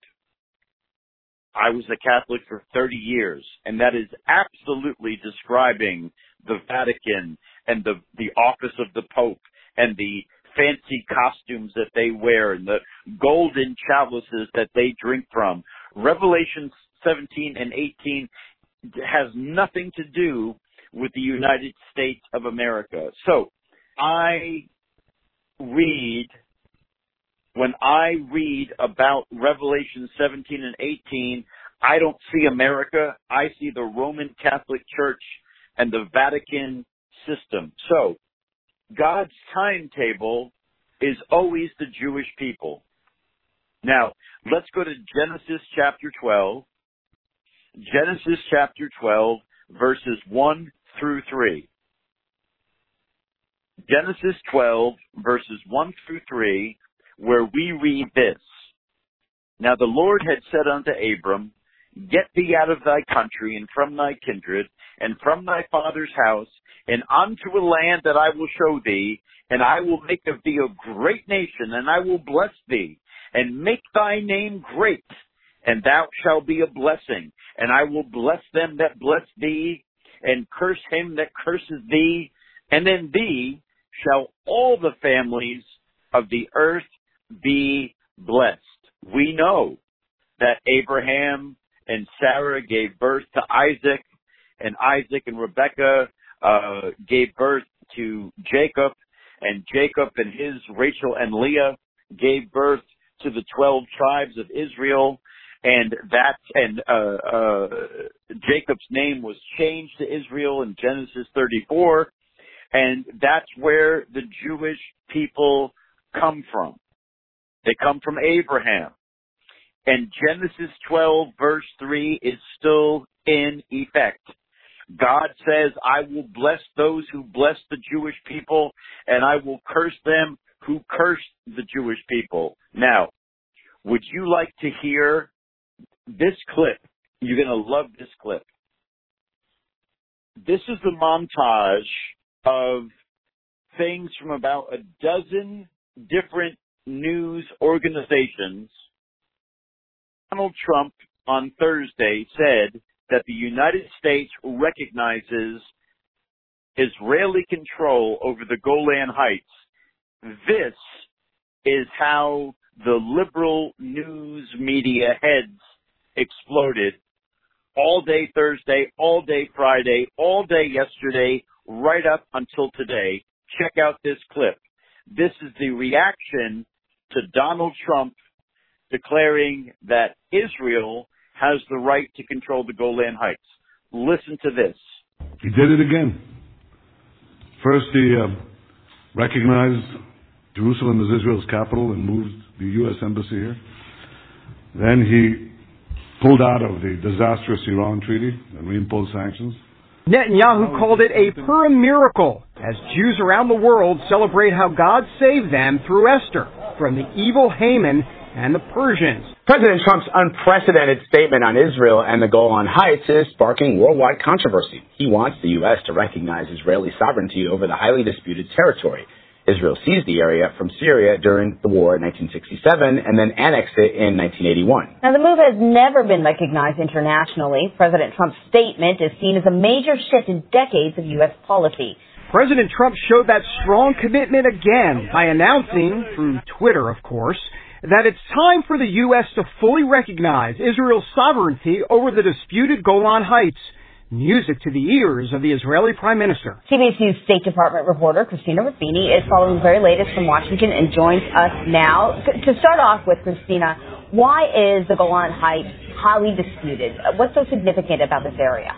I was a Catholic for thirty years, and that is absolutely describing the Vatican and the, the office of the Pope and the fancy costumes that they wear and the golden chalices that they drink from. Revelation seventeen and eighteen has nothing to do with the United States of America. So I read, when I read about Revelation seventeen and eighteen, I don't see America. I see the Roman Catholic Church and the Vatican system. So God's timetable is always the Jewish people. Now, let's go to Genesis chapter twelve. Genesis chapter twelve, verses one through three. Genesis twelve, verses one through three, where we read this. Now the Lord had said unto Abram, Get thee out of thy country, and from thy kindred, and from thy father's house, and unto a land that I will show thee, and I will make of thee a great nation, and I will bless thee, and make thy name great, and thou shalt be a blessing. And I will bless them that bless thee, and curse him that curses thee, and in thee shall all the families of the earth be blessed. We know that Abraham and Sarah gave birth to Isaac, and Isaac and Rebekah uh, gave birth to Jacob, and Jacob and his Rachel and Leah gave birth to the twelve tribes of Israel, and that and uh, uh, Jacob's name was changed to Israel in Genesis thirty-four, and that's where the Jewish people come from. They come from Abraham. And Genesis twelve, verse three is still in effect. God says, I will bless those who bless the Jewish people, and I will curse them who curse the Jewish people. Now, would you like to hear this clip? You're going to love this clip. This is the montage of things from about a dozen different news organizations. Donald Trump on Thursday said that the United States recognizes Israeli control over the Golan Heights. This is how the liberal news media heads exploded all day Thursday, all day Friday, all day yesterday, right up until today. Check out this clip. this is the reaction to Donald Trump declaring that Israel has the right to control the Golan Heights. Listen to this. He did it again. First, he uh, recognized Jerusalem as Israel's capital and moved the U S embassy here. Then he pulled out of the disastrous Iran treaty and reimposed sanctions. Netanyahu called it a Purim miracle as Jews around the world celebrate how God saved them through Esther from the evil Haman and the Persians. President Trump's unprecedented statement on Israel and the Golan Heights is sparking worldwide controversy. He wants the U S to recognize Israeli sovereignty over the highly disputed territory. Israel seized the area from Syria during the war in nineteen sixty-seven and then annexed it in nineteen eighty-one. Now, the move has never been recognized internationally. President Trump's statement is seen as a major shift in decades of U S policy. President Trump showed that strong commitment again by announcing, through Twitter of course, that it's time for the U S to fully recognize Israel's sovereignty over the disputed Golan Heights. Music to the ears of the Israeli Prime Minister. C B S News State Department reporter Christina Ruffini is following the very latest from Washington and joins us now. To start off with, Christina, why is the Golan Heights highly disputed? What's so significant about this area?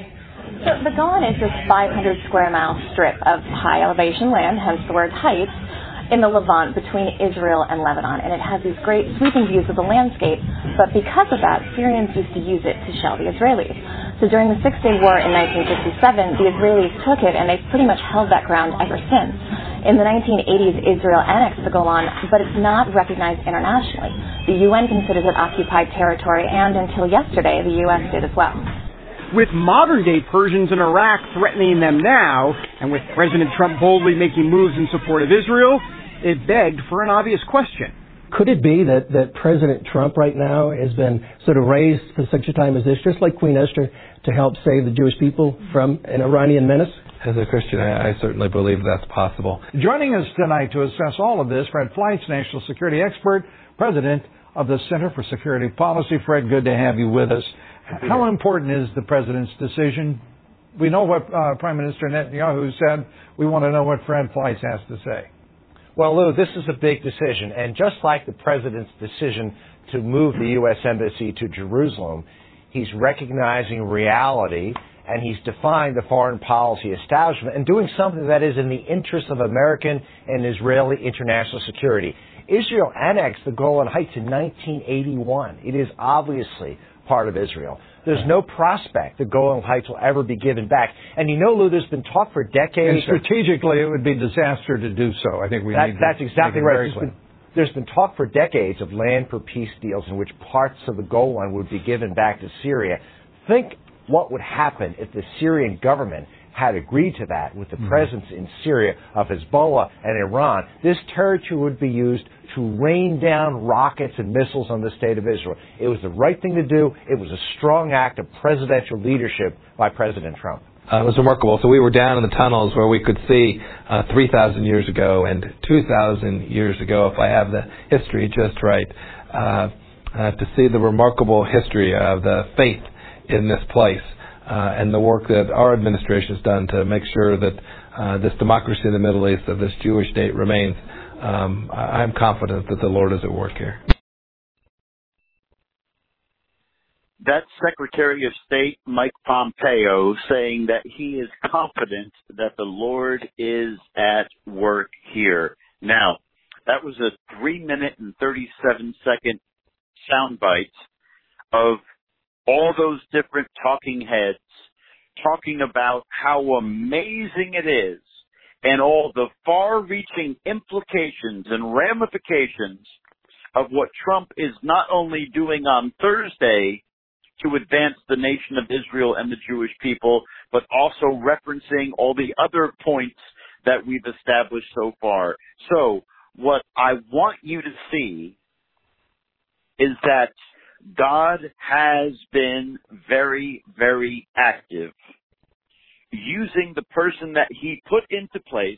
So the Golan is this five hundred square mile strip of high elevation land, hence the word heights, in the Levant between Israel and Lebanon. And it has these great sweeping views of the landscape. But because of that, Syrians used to use it to shell the Israelis. So during the Six-Day War in nineteen sixty-seven, the Israelis took it and they've pretty much held that ground ever since. In the nineteen eighties, Israel annexed the Golan, but it's not recognized internationally. The U N considers it occupied territory, and until yesterday, the U S did as well. With modern-day Persians in Iraq threatening them now, and with President Trump boldly making moves in support of Israel, it begged for an obvious question. Could it be that, that President Trump right now has been sort of raised for such a time as this, just like Queen Esther, to help save the Jewish people from an Iranian menace? As a Christian, I, I certainly believe that's possible. Joining us tonight to assess all of this, Fred Fleitz, national security expert, president of the Center for Security Policy. Fred, good to have you with us. How important is the president's decision? We know what uh, Prime Minister Netanyahu said. We want to know what Fred Fleitz has to say. Well, Lou, this is a big decision, and just like the president's decision to move the U S embassy to Jerusalem, he's recognizing reality, and he's defying the foreign policy establishment and doing something that is in the interest of American and Israeli international security. Israel annexed the Golan Heights in nineteen eighty-one. It is obviously part of Israel. There's no prospect the Golan Heights will ever be given back. And you know, Lou, there's been talk for decades. And strategically, it would be disaster to do so. I think we that, need to That's exactly right. There's been, there's been talk for decades of land for peace deals in which parts of the Golan would be given back to Syria. Think what would happen if the Syrian government had agreed to that with the mm-hmm. presence in Syria of Hezbollah and Iran. This territory would be used to rain down rockets and missiles on the state of Israel. It was the right thing to do. It was a strong act of presidential leadership by President Trump. Uh, it was remarkable. So we were down in the tunnels where we could see uh, three thousand years ago and two thousand years ago, if I have the history just right, uh, uh, to see the remarkable history of the faith in this place. Uh, and the work that our administration has done to make sure that uh, this democracy in the Middle East, of this Jewish state, remains. Um, I'm confident that the Lord is at work here. That's Secretary of State Mike Pompeo saying that he is confident that the Lord is at work here. Now, that was a three minute and thirty-seven second soundbite of all those different talking heads talking about how amazing it is and all the far-reaching implications and ramifications of what Trump is not only doing on Thursday to advance the nation of Israel and the Jewish people, but also referencing all the other points that we've established so far. So what I want you to see is that God has been very, very active, using the person that he put into place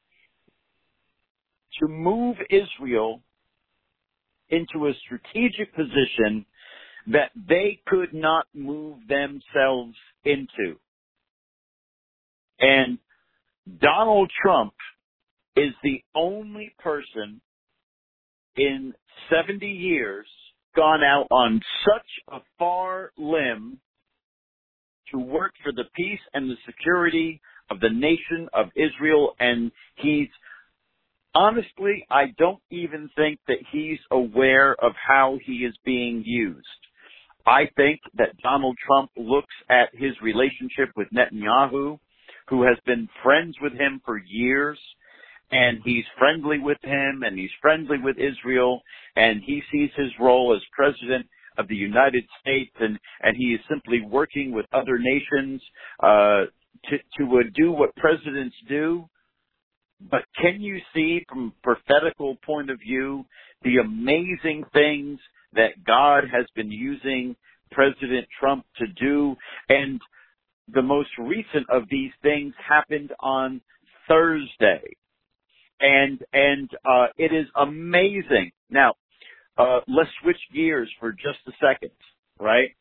to move Israel into a strategic position that they could not move themselves into. And Donald Trump is the only person in seventy years gone out on such a far limb to work for the peace and the security of the nation of Israel. And he's, honestly, I don't even think that he's aware of how he is being used. I think that Donald Trump looks at his relationship with Netanyahu, who has been friends with him for years, and he's friendly with him, and he's friendly with Israel, and he sees his role as president of the United States, and, and he is simply working with other nations uh, to, to uh, do what presidents do. But can you see from a prophetical point of view the amazing things that God has been using President Trump to do? And the most recent of these things happened on Thursday. And, and, uh, it is amazing. Now, uh, let's switch gears for just a second, right?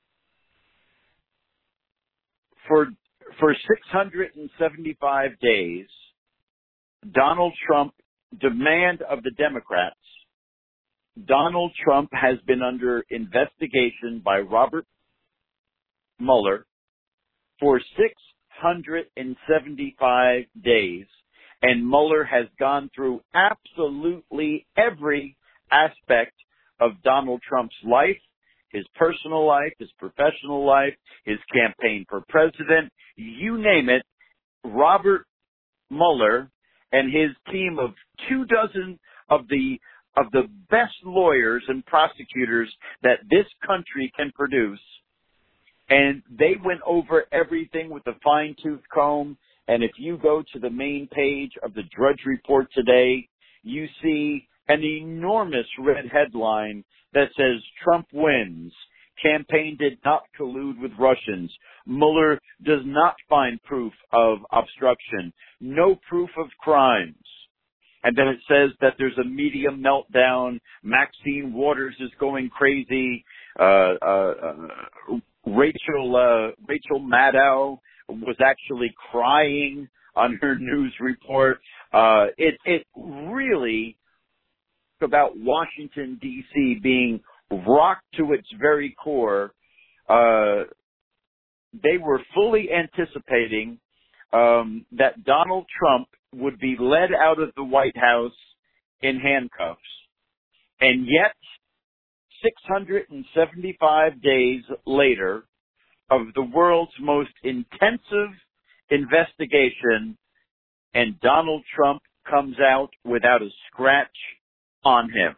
For, for six hundred seventy-five days, Donald Trump, demand of the Democrats, Donald Trump has been under investigation by Robert Mueller for six hundred seventy-five days, and Mueller has gone through absolutely every aspect of Donald Trump's life, his personal life, his professional life, his campaign for president, you name it. Robert Mueller and his team of two dozen of the of the best lawyers and prosecutors that this country can produce. And they went over everything with a fine-tooth comb. And if you go to the main page of the Drudge Report today, you see an enormous red headline that says, Trump wins. Campaign did not collude with Russians. Mueller does not find proof of obstruction. No proof of crimes. And then it says that there's a media meltdown. Maxine Waters is going crazy. Uh, uh, uh, Rachel, uh, Rachel Maddow was actually crying on her news report. Uh, it, it really about Washington, D C being rocked to its very core. Uh, they were fully anticipating um, that Donald Trump would be led out of the White House in handcuffs. And yet, six hundred seventy-five days later of the world's most intensive investigation, and Donald Trump comes out without a scratch on him.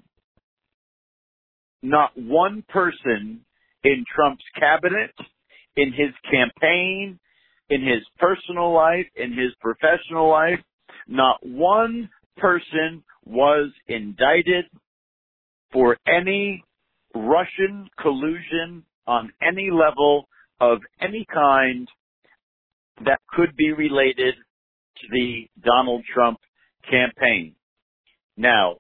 Not one person in Trump's cabinet, in his campaign, in his personal life, in his professional life, not one person was indicted for any Russian collusion on any level of any kind that could be related to the Donald Trump campaign. Now,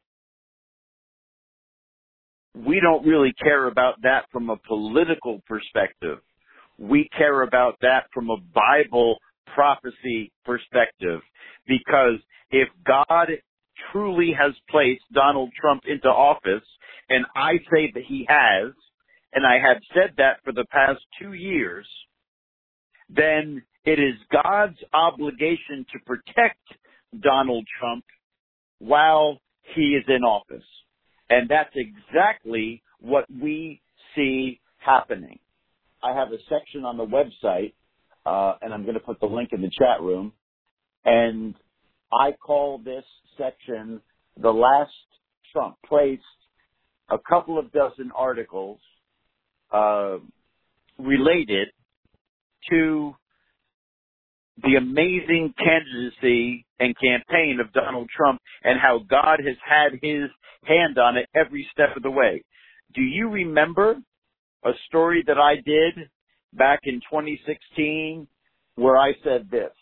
we don't really care about that from a political perspective. We care about that from a Bible prophecy perspective, because if God truly has placed Donald Trump into office, and I say that he has, and I have said that for the past two years, then it is God's obligation to protect Donald Trump while he is in office. And that's exactly what we see happening. I have a section on the website, uh, and I'm going to put the link in the chat room, and I call this section The Last Trump. Placed a couple of dozen articles uh, related to the amazing candidacy and campaign of Donald Trump and how God has had his hand on it every step of the way. Do you remember a story that I did back in twenty sixteen where I said this?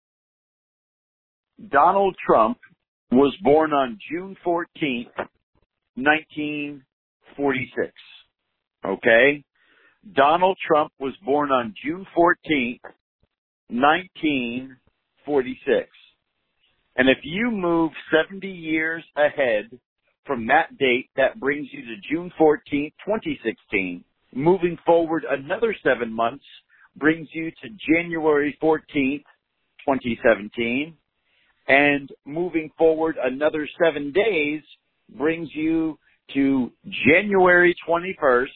Donald Trump was born on June fourteenth, nineteen forty-six. Okay? Donald Trump was born on June fourteenth, nineteen forty-six. And if you move seventy years ahead from that date, that brings you to June fourteenth, twenty sixteen. Moving forward another seven months brings you to January fourteenth, twenty seventeen. And moving forward another seven days brings you to January twenty-first,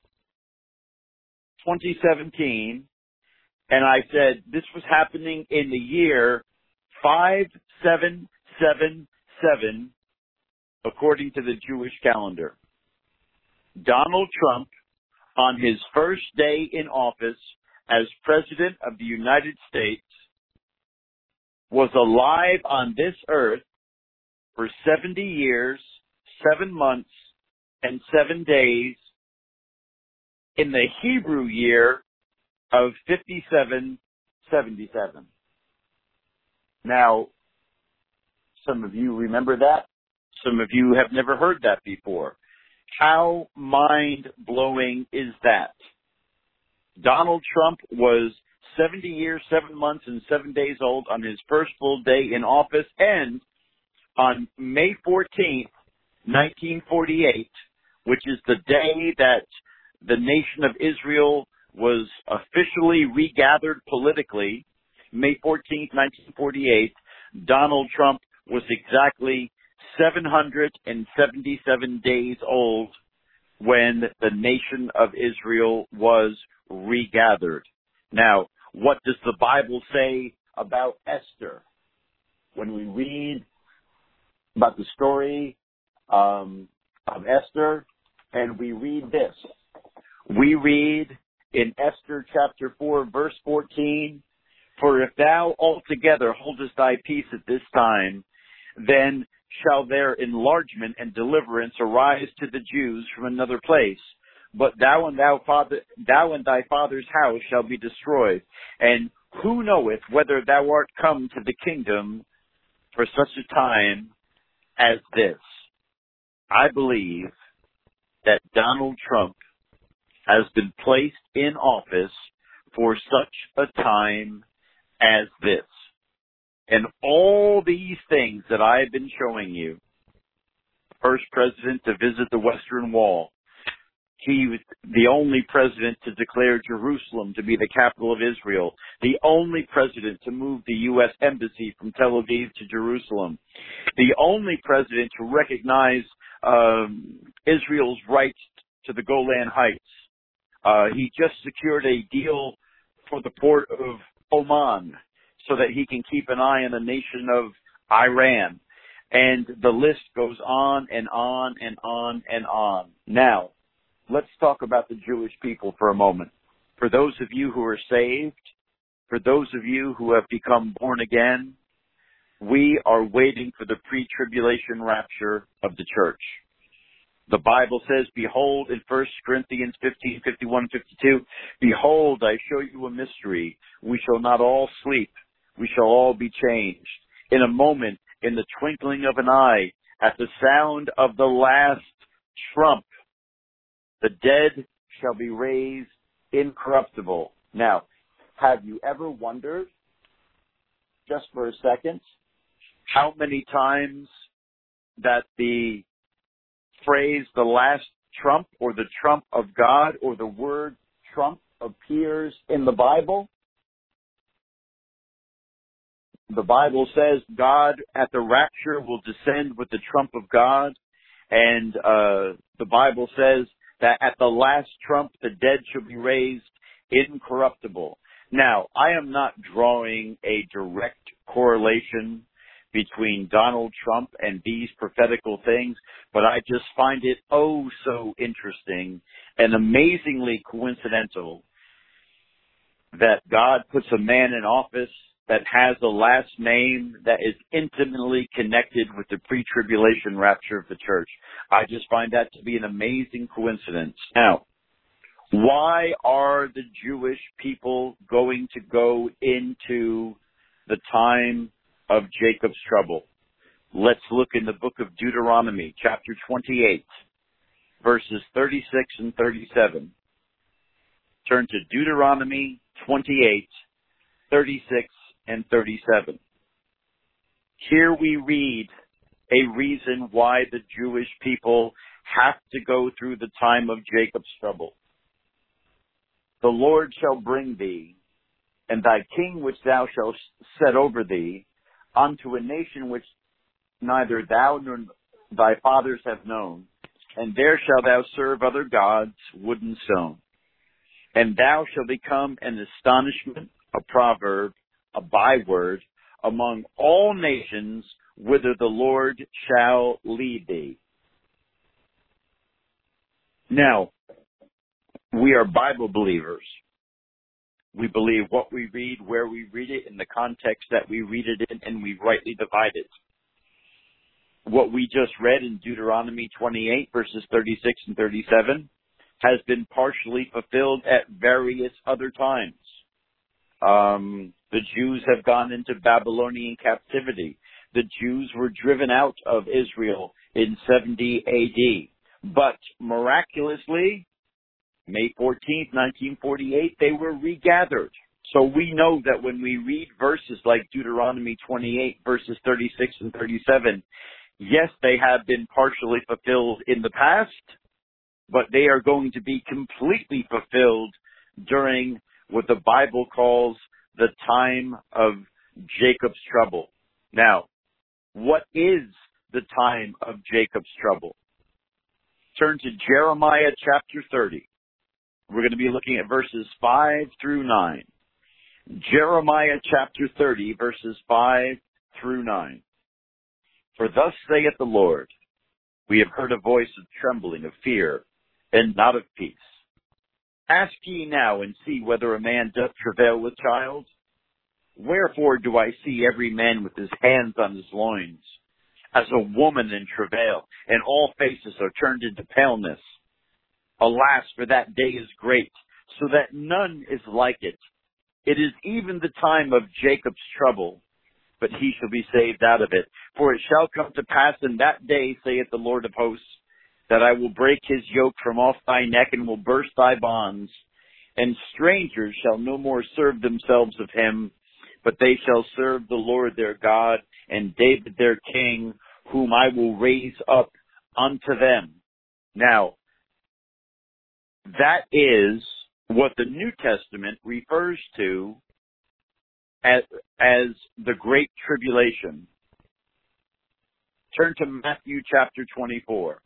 twenty seventeen. And I said this was happening in the year five seven seven seven, according to the Jewish calendar. Donald Trump, on his first day in office as President of the United States, was alive on this earth for seventy years, seven months, and seven days in the Hebrew year of fifty-seven seventy-seven. Now, some of you remember that. Some of you have never heard that before. How mind-blowing is that? Donald Trump was seventy years, seven months, and seven days old on his first full day in office, and on May fourteenth, nineteen forty-eight, which is the day that the nation of Israel was officially regathered politically, May fourteenth, nineteen forty-eight, Donald Trump was exactly seven hundred seventy-seven days old when the nation of Israel was regathered. Now, what does the Bible say about Esther? When we read about the story um, of Esther, and we read this, we read in Esther chapter four, verse fourteen, "For if thou altogether holdest thy peace at this time, then shall their enlargement and deliverance arise to the Jews from another place. But thou and thou father, thou and thy father's house shall be destroyed. And who knoweth whether thou art come to the kingdom for such a time as this?" I believe that Donald Trump has been placed in office for such a time as this. And all these things that I have been showing you, first president to visit the Western Wall, he was the only president to declare Jerusalem to be the capital of Israel, the only president to move the U S embassy from Tel Aviv to Jerusalem, the only president to recognize um, Israel's rights to the Golan Heights. Uh, he just secured a deal for the port of Oman so that he can keep an eye on the nation of Iran. And the list goes on and on and on and on. Now, let's talk about the Jewish people for a moment. For those of you who are saved, for those of you who have become born again, we are waiting for the pre-tribulation rapture of the church. The Bible says, behold, in First Corinthians fifteen, fifty-one, fifty-two, behold, I show you a mystery. We shall not all sleep. We shall all be changed. In a moment, in the twinkling of an eye, at the sound of the last trump, the dead shall be raised incorruptible. Now, have you ever wondered, just for a second, how many times that the phrase the last trump or the trump of God or the word trump appears in the Bible? The Bible says God at the rapture will descend with the trump of God, and uh, the Bible says that at the last trump the dead shall be raised incorruptible. Now, I am not drawing a direct correlation between Donald Trump and these prophetical things, but I just find it oh so interesting and amazingly coincidental that God puts a man in office that has a last name that is intimately connected with the pre-tribulation rapture of the church. I just find that to be an amazing coincidence. Now, why are the Jewish people going to go into the time of Jacob's trouble? Let's look in the book of Deuteronomy, chapter twenty-eight, verses thirty-six and thirty-seven. Turn to Deuteronomy twenty-eight, thirty-six and thirty-seven. Here we read a reason why the Jewish people have to go through the time of Jacob's trouble. The Lord shall bring thee, and thy king which thou shalt set over thee, unto a nation which neither thou nor thy fathers have known, and there shalt thou serve other gods, wood and stone. And thou shalt become an astonishment, a proverb, a byword, among all nations, whither the Lord shall lead thee. Now, we are Bible believers. We believe what we read, where we read it, in the context that we read it in, and we rightly divide it. What we just read in Deuteronomy twenty-eight, verses thirty-six and thirty-seven, has been partially fulfilled at various other times. Um, the Jews have gone into Babylonian captivity. The Jews were driven out of Israel in seventy A D. But miraculously, May fourteenth, nineteen forty-eight, they were regathered. So we know that when we read verses like Deuteronomy twenty-eight, verses thirty-six and thirty-seven, yes, they have been partially fulfilled in the past, but they are going to be completely fulfilled during what the Bible calls the time of Jacob's trouble. Now, what is the time of Jacob's trouble? Turn to Jeremiah chapter thirty. We're going to be looking at verses five through nine. Jeremiah chapter thirty, verses five through nine. For thus saith the Lord, we have heard a voice of trembling, of fear, and not of peace. Ask ye now and see whether a man doth travail with child? Wherefore do I see every man with his hands on his loins, as a woman in travail, and all faces are turned into paleness? Alas, for that day is great, so that none is like it. It is even the time of Jacob's trouble, but he shall be saved out of it. For it shall come to pass in that day, saith the Lord of hosts, that I will break his yoke from off thy neck, and will burst thy bonds. And strangers shall no more serve themselves of him, but they shall serve the Lord their God, and David their king, whom I will raise up unto them. Now, that is what the New Testament refers to as, as the Great Tribulation. Turn to Matthew chapter twenty-four.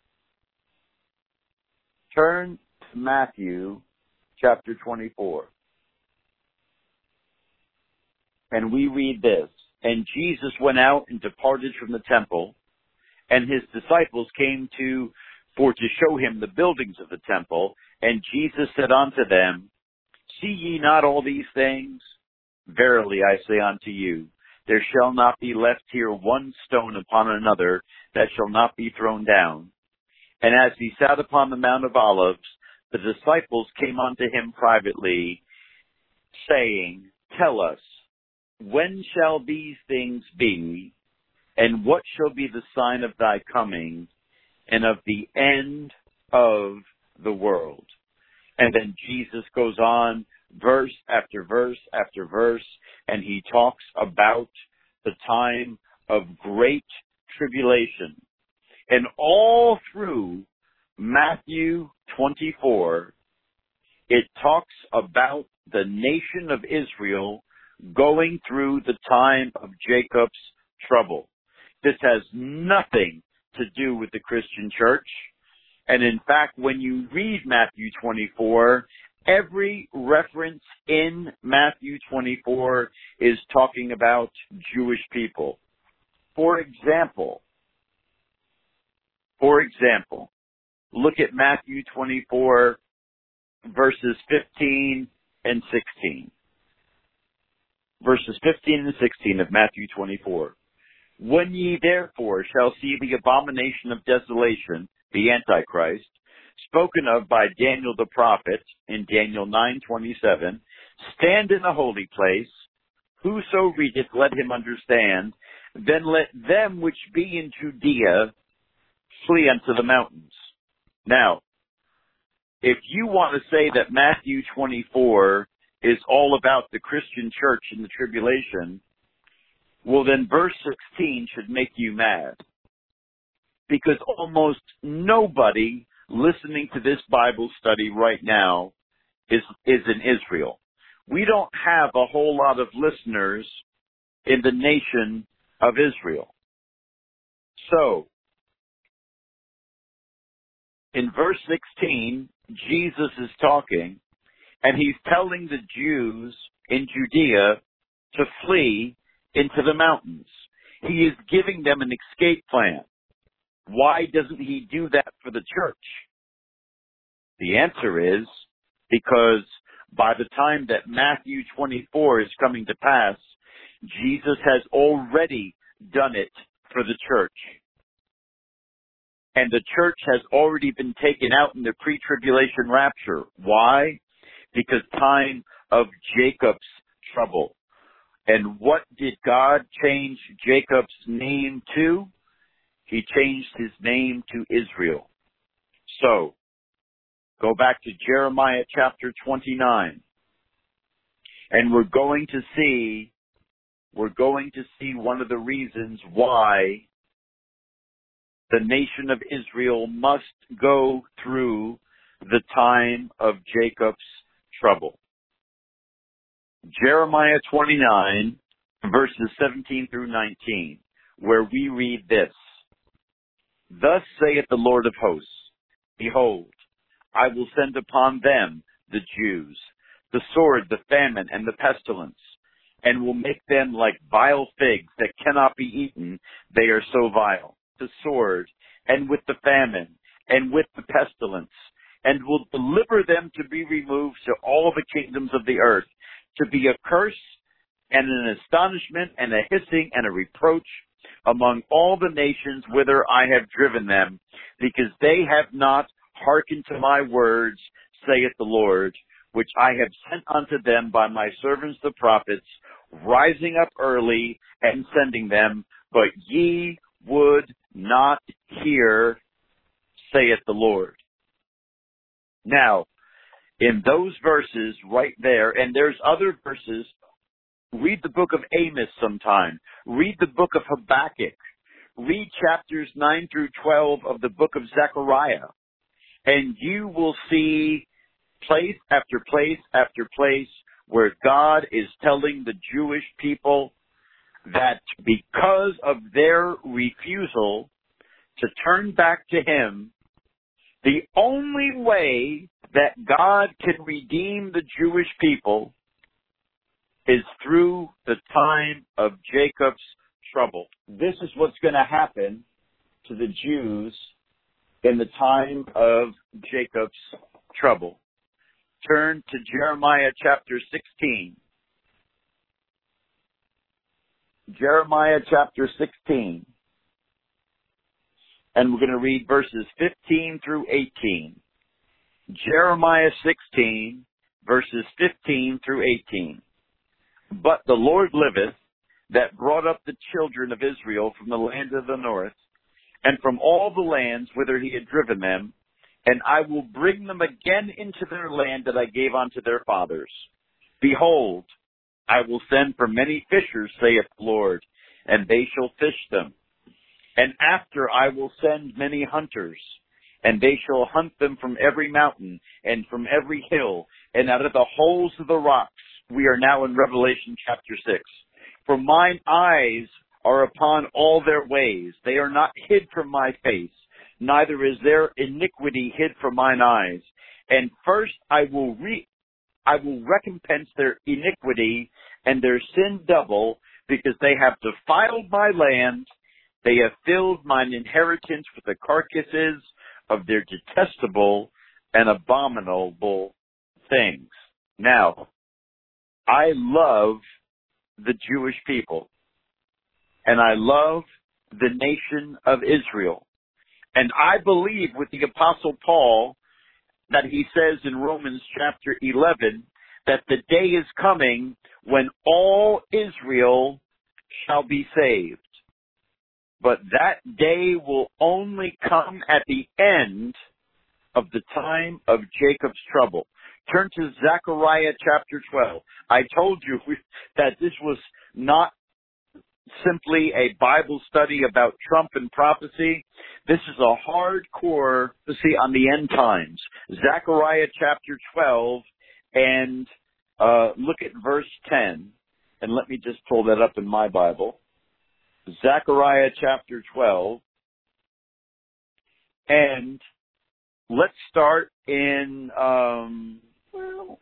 Turn to Matthew chapter twenty-four. And we read this. And Jesus went out and departed from the temple, and his disciples came to for to show him the buildings of the temple. And Jesus said unto them, See ye not all these things? Verily I say unto you, there shall not be left here one stone upon another that shall not be thrown down. And as he sat upon the Mount of Olives, the disciples came unto him privately, saying, Tell us, when shall these things be? And what shall be the sign of thy coming and of the end of the world? And then Jesus goes on verse after verse after verse, and he talks about the time of great tribulation. And all through Matthew twenty-four, it talks about the nation of Israel going through the time of Jacob's trouble. This has nothing to do with the Christian church. And in fact, when you read Matthew twenty-four, every reference in Matthew twenty-four is talking about Jewish people. For example, for example, look at Matthew twenty-four, verses fifteen and sixteen. Verses fifteen and sixteen of Matthew twenty-four. When ye therefore shall see the abomination of desolation, the Antichrist, spoken of by Daniel the prophet in Daniel nine twenty-seven, stand in the holy place, whoso readeth, let him understand, then let them which be in Judea flee unto the mountains. Now, if you want to say that Matthew twenty-four is all about the Christian church in the tribulation, Well, then verse sixteen should make you mad. Because almost nobody listening to this Bible study right now is, is in Israel. We don't have a whole lot of listeners in the nation of Israel. So, in verse sixteen, Jesus is talking, and he's telling the Jews in Judea to flee into the mountains. He is giving them an escape plan. Why doesn't he do that for the church? The answer is because by the time that Matthew twenty-four is coming to pass, Jesus has already done it for the church. And the church has already been taken out in the pre-tribulation rapture. Why? Because time of Jacob's trouble. And what did God change Jacob's name to? He changed his name to Israel. So, go back to Jeremiah chapter twenty-nine. And we're going to see, we're going to see one of the reasons why the nation of Israel must go through the time of Jacob's trouble. Jeremiah twenty-nine, verses seventeen through nineteen, where we read this. Thus saith the Lord of hosts, Behold, I will send upon them, the Jews, the sword, the famine, and the pestilence, and will make them like vile figs that cannot be eaten, they are so vile. The sword, and with the famine, and with the pestilence, and will deliver them to be removed to all the kingdoms of the earth, to be a curse, and an astonishment, and a hissing, and a reproach among all the nations whither I have driven them, because they have not hearkened to my words, saith the Lord, which I have sent unto them by my servants the prophets, rising up early and sending them, but ye would not hear, saith the Lord. Now, in those verses right there, and there's other verses, read the book of Amos sometime. Read the book of Habakkuk. Read chapters nine through twelve of the book of Zechariah. And you will see place after place after place where God is telling the Jewish people that because of their refusal to turn back to Him, the only way that God can redeem the Jewish people is through the time of Jacob's trouble. This is what's going to happen to the Jews in the time of Jacob's trouble. Turn to Jeremiah chapter sixteen. Jeremiah chapter sixteen. And we're going to read verses fifteen through eighteen. Jeremiah sixteen, verses fifteen through eighteen. But the Lord liveth, that brought up the children of Israel from the land of the north, and from all the lands whither he had driven them, and I will bring them again into their land that I gave unto their fathers. Behold, I will send for many fishers, saith the Lord, and they shall fish them. And after I will send many hunters, and they shall hunt them from every mountain, and from every hill, and out of the holes of the rocks. We are now in Revelation chapter six. For mine eyes are upon all their ways. They are not hid from my face, neither is their iniquity hid from mine eyes. And first I will re- I will recompense their iniquity and their sin double, because they have defiled my land. They have filled mine inheritance with the carcasses of their detestable and abominable things. Now, I love the Jewish people, and I love the nation of Israel. And I believe with the Apostle Paul that he says in Romans chapter eleven that the day is coming when all Israel shall be saved. But that day will only come at the end of the time of Jacob's trouble. Turn to Zechariah chapter twelve. I told you that this was not simply a Bible study about Trump and prophecy. This is a hardcore prophecy on the end times. Zechariah chapter twelve, and uh, look at verse ten. And let me just pull that up in my Bible. Zechariah chapter twelve. And let's start in, um, well,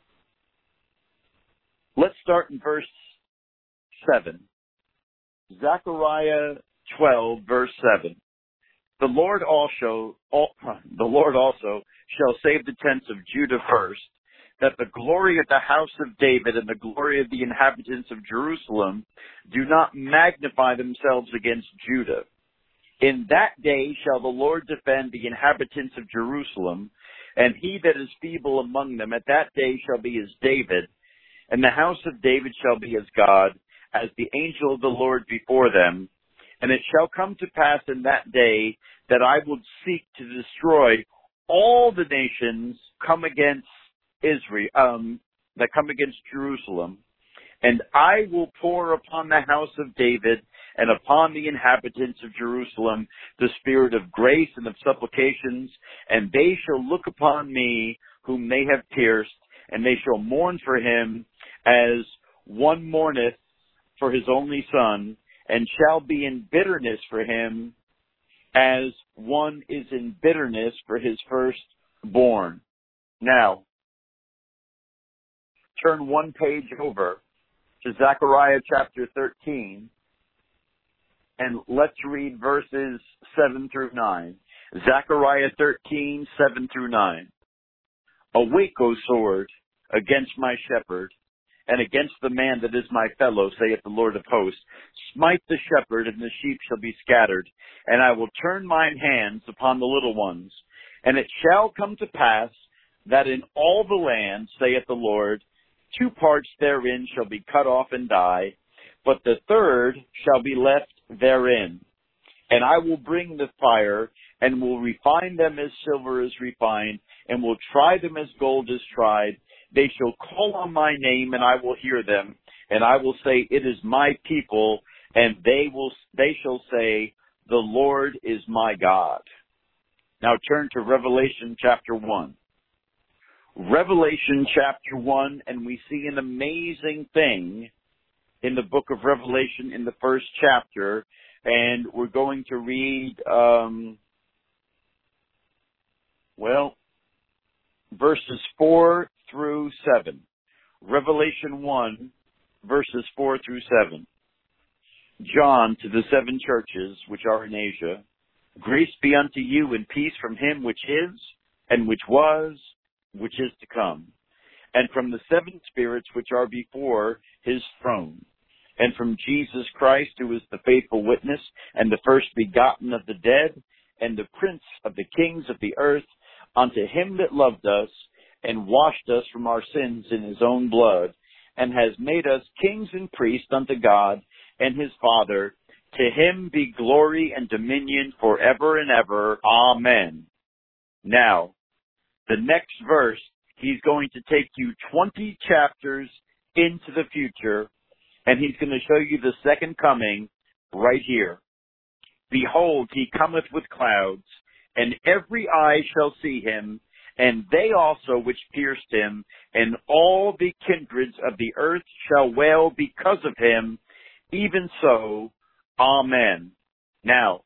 let's start in verse seven. Zechariah twelve, verse seven. The Lord also, the Lord also shall save the tents of Judah first, that the glory of the house of David and the glory of the inhabitants of Jerusalem do not magnify themselves against Judah. In that day shall the Lord defend the inhabitants of Jerusalem, and he that is feeble among them at that day shall be as David, and the house of David shall be as God, as the angel of the Lord before them. And it shall come to pass in that day that I will seek to destroy all the nations come against Israel, um, that come against Jerusalem, and I will pour upon the house of David and upon the inhabitants of Jerusalem the spirit of grace and of supplications, and they shall look upon me whom they have pierced, and they shall mourn for him as one mourneth for his only son, and shall be in bitterness for him as one is in bitterness for his firstborn. Now, turn one page over to Zechariah chapter thirteen, and let's read verses seven through nine. Zechariah thirteen, seven through nine. Awake, O sword, against my shepherd, and against the man that is my fellow, saith the Lord of hosts. Smite the shepherd, and the sheep shall be scattered, and I will turn mine hands upon the little ones. And it shall come to pass that in all the land, saith the Lord, two parts therein shall be cut off and die, but the third shall be left therein. And I will bring the fire, and will refine them as silver is refined, and will try them as gold is tried. They shall call on my name, and I will hear them, and I will say, it is my people, and they will they shall say, the Lord is my God. Now turn to Revelation chapter one. Revelation chapter one, and we see an amazing thing in the book of Revelation in the first chapter, and we're going to read, um, well, verses four through seven. Revelation one, verses four through seven. John, to the seven churches which are in Asia, grace be unto you and peace from him which is, and which was, which is to come, and from the seven spirits which are before his throne, and from Jesus Christ, who is the faithful witness, and the first begotten of the dead, and the prince of the kings of the earth, unto him that loved us, and washed us from our sins in his own blood, and has made us kings and priests unto God and his Father. To him be glory and dominion forever and ever. Amen. Now, the next verse, he's going to take you twenty chapters into the future, and he's going to show you the second coming right here. Behold, he cometh with clouds, and every eye shall see him, and they also which pierced him, and all the kindreds of the earth shall wail because of him. Even so, Amen. Now,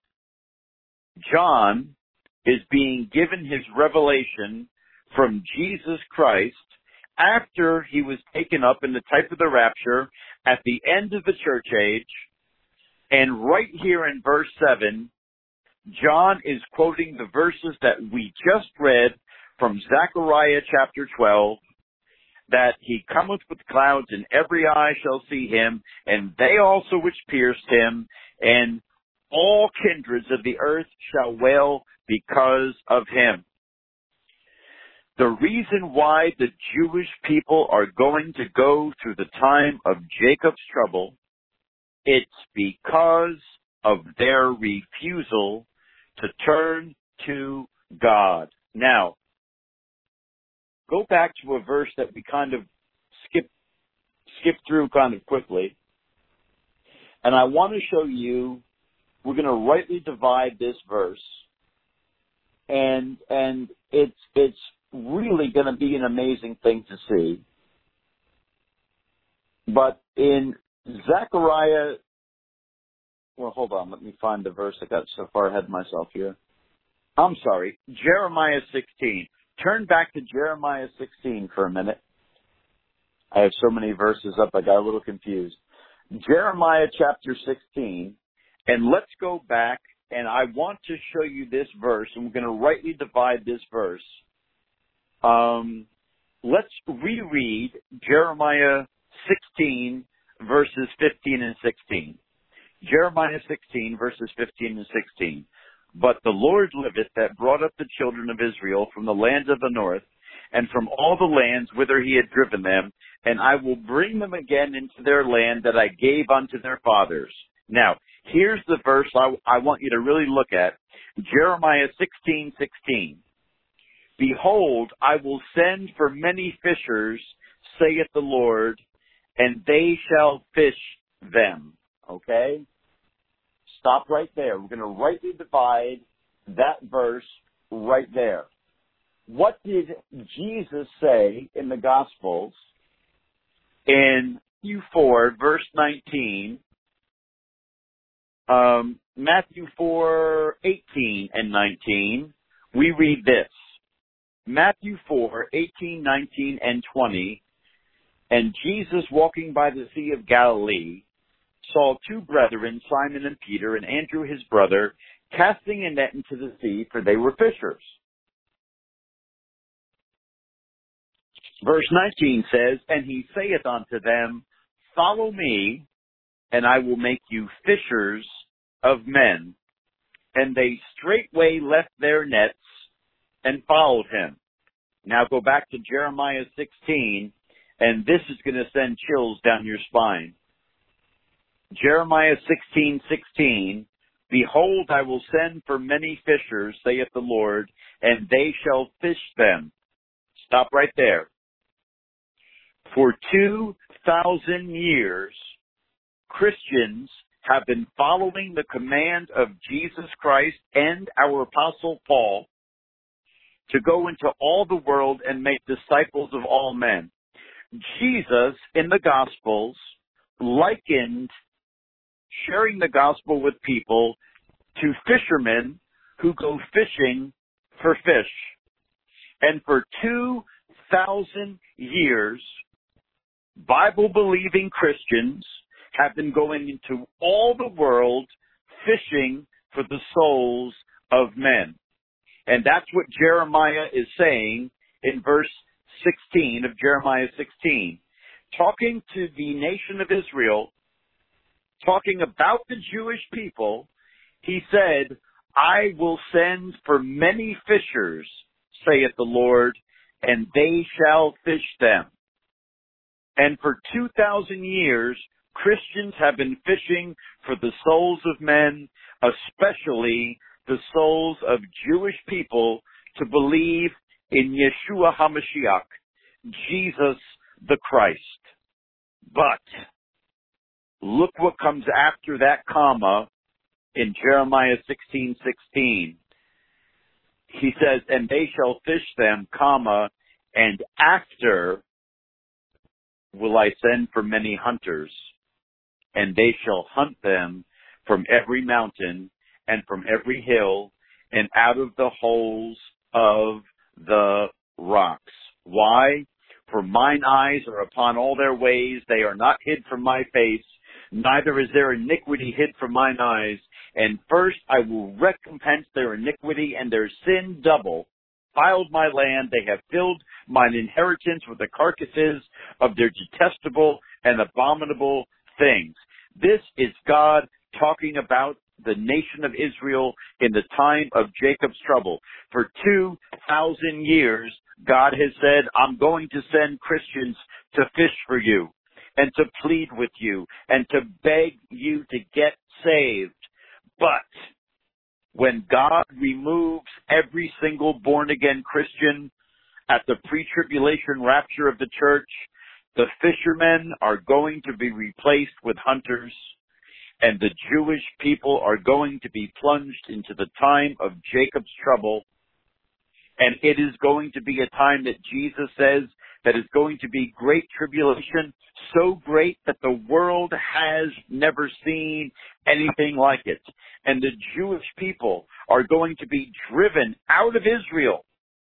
John is being given his revelation from Jesus Christ after he was taken up in the type of the rapture at the end of the church age. And right here in verse seven, John is quoting the verses that we just read from Zechariah chapter twelve, that he cometh with clouds, and every eye shall see him, and they also which pierced him, and all kindreds of the earth shall wail because of him. The reason why the Jewish people are going to go through the time of Jacob's trouble, it's because of their refusal to turn to God. Now, go back to a verse that we kind of skip skip through kind of quickly. And I want to show you, we're going to rightly divide this verse. And and it's it's really going to be an amazing thing to see. But in Zechariah, well, hold on, let me find the verse. I got so far ahead of myself here. I'm sorry, Jeremiah sixteen. Turn back to Jeremiah sixteen for a minute. I have so many verses up, I got a little confused. Jeremiah chapter sixteen, and let's go back, and I want to show you this verse, and we're going to rightly divide this verse. Um, let's reread Jeremiah sixteen, verses fifteen and sixteen. Jeremiah sixteen, verses fifteen and sixteen. But the Lord liveth that brought up the children of Israel from the lands of the north, and from all the lands whither he had driven them, and I will bring them again into their land that I gave unto their fathers. Now, here's the verse I, I want you to really look at. Jeremiah sixteen sixteen. Behold, I will send for many fishers, saith the Lord, and they shall fish them. Okay? Stop right there. We're going to rightly divide that verse right there. What did Jesus say in the Gospels in Matthew four, verse nineteen, um, Matthew four, eighteen and nineteen, we read this. Matthew four, eighteen, nineteen, and twenty, and Jesus walking by the Sea of Galilee saw two brethren, Simon and Peter, and Andrew his brother, casting a net into the sea, for they were fishers. Verse nineteen says, and he saith unto them, follow me, and I will make you fishers of men. And they straightway left their nets and followed him. Now go back to Jeremiah sixteen, and this is going to send chills down your spine. Jeremiah sixteen sixteen, behold, I will send for many fishers, saith the Lord, and they shall fish them. Stop right there. For two thousand years, Christians have been following the command of Jesus Christ and our Apostle Paul to go into all the world and make disciples of all men. Jesus, in the Gospels, likened sharing the gospel with people to fishermen who go fishing for fish. And for two thousand years, Bible-believing Christians have been going into all the world fishing for the souls of men. And that's what Jeremiah is saying in verse sixteen of Jeremiah sixteen. Talking to the nation of Israel, talking about the Jewish people, he said, I will send for many fishers, saith the Lord, and they shall fish them. And for two thousand years, Christians have been fishing for the souls of men, especially the souls of Jewish people, to believe in Yeshua HaMashiach, Jesus the Christ. But look what comes after that comma in Jeremiah sixteen sixteen. He says, and they shall fish them, comma, and after will I send for many hunters, and they shall hunt them from every mountain and from every hill and out of the holes of the rocks. Why? For mine eyes are upon all their ways. They are not hid from my face. Neither is their iniquity hid from mine eyes. And first I will recompense their iniquity and their sin double. Filed my land, they have filled mine inheritance with the carcasses of their detestable and abominable things. This is God talking about the nation of Israel in the time of Jacob's trouble. For two thousand years, God has said, I'm going to send Christians to fish for you and to plead with you and to beg you to get saved. But when God removes every single born-again Christian at the pre-tribulation rapture of the church, the fishermen are going to be replaced with hunters. And the Jewish people are going to be plunged into the time of Jacob's trouble. And it is going to be a time that Jesus says that is going to be great tribulation, so great that the world has never seen anything like it. And the Jewish people are going to be driven out of Israel.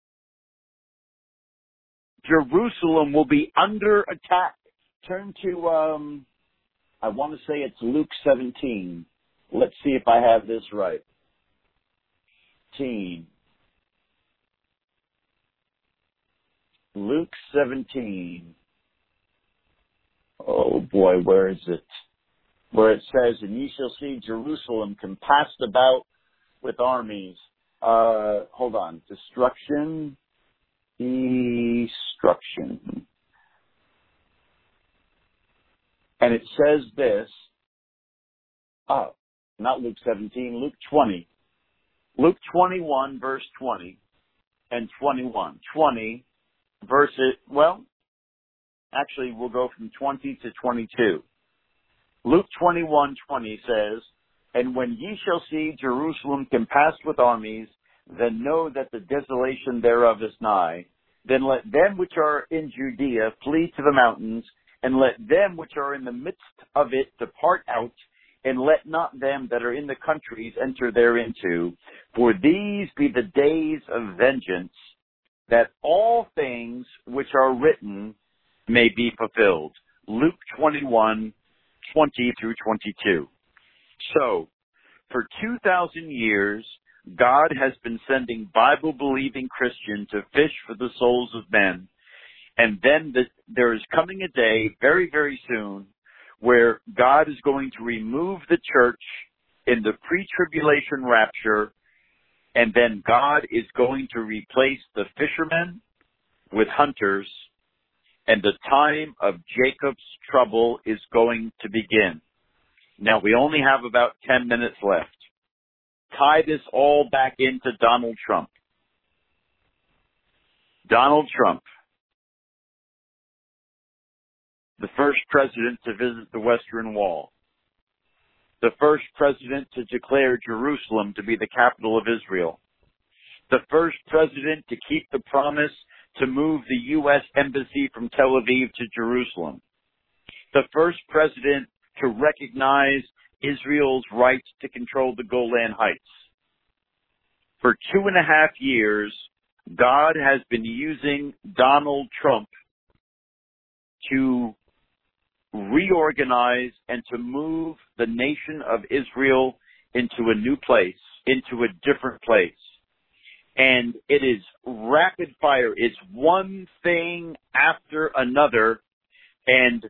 Jerusalem will be under attack. Turn to, um, I want to say it's Luke seventeen. Let's see if I have this right. Teen. Luke seventeen. Oh boy, where is it? Where it says, and ye shall see Jerusalem compassed about with armies. Uh, hold on. Destruction. Destruction. And it says this. Oh, not Luke seventeen, Luke twenty. Luke twenty-one, verse twenty and twenty-one. twenty, verse, well, actually we'll go from twenty to twenty-two. Luke twenty-one, twenty says, and when ye shall see Jerusalem compassed with armies, then know that the desolation thereof is nigh. Then let them which are in Judea flee to the mountains, and let them which are in the midst of it depart out, and let not them that are in the countries enter thereinto. For these be the days of vengeance, that all things which are written may be fulfilled. Luke twenty-one, twenty through twenty-two. So, for two thousand years, God has been sending Bible-believing Christians to fish for the souls of men. And then the, there is coming a day very, very soon where God is going to remove the church in the pre-tribulation rapture, and then God is going to replace the fishermen with hunters, and the time of Jacob's trouble is going to begin. Now, we only have about ten minutes left. Tie this all back into Donald Trump. Donald Trump, the first president to visit the Western Wall, the first president to declare Jerusalem to be the capital of Israel, the first president to keep the promise to move the U S embassy from Tel Aviv to Jerusalem, the first president to recognize Israel's right to control the Golan Heights. For two and a half years, God has been using Donald Trump to reorganize and to move the nation of Israel into a new place, into a different place. And it is rapid fire. It's one thing after another. And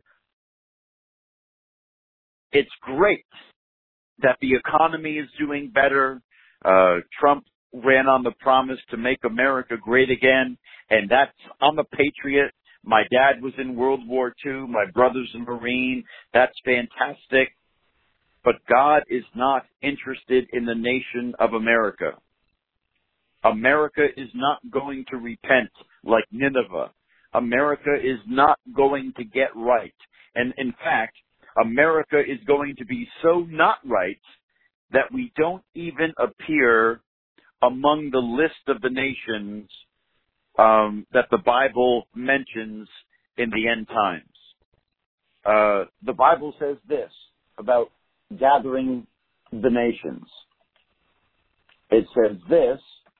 it's great that the economy is doing better. Uh, Trump ran on the promise to make America great again. And that's, I'm a patriot. My dad was in World War Two. My brother's a Marine. That's fantastic. But God is not interested in the nation of America. America is not going to repent like Nineveh. America is not going to get right. And in fact, America is going to be so not right that we don't even appear among the list of the nations um, that the Bible mentions in the end times. Uh, the Bible says this about gathering the nations. It says this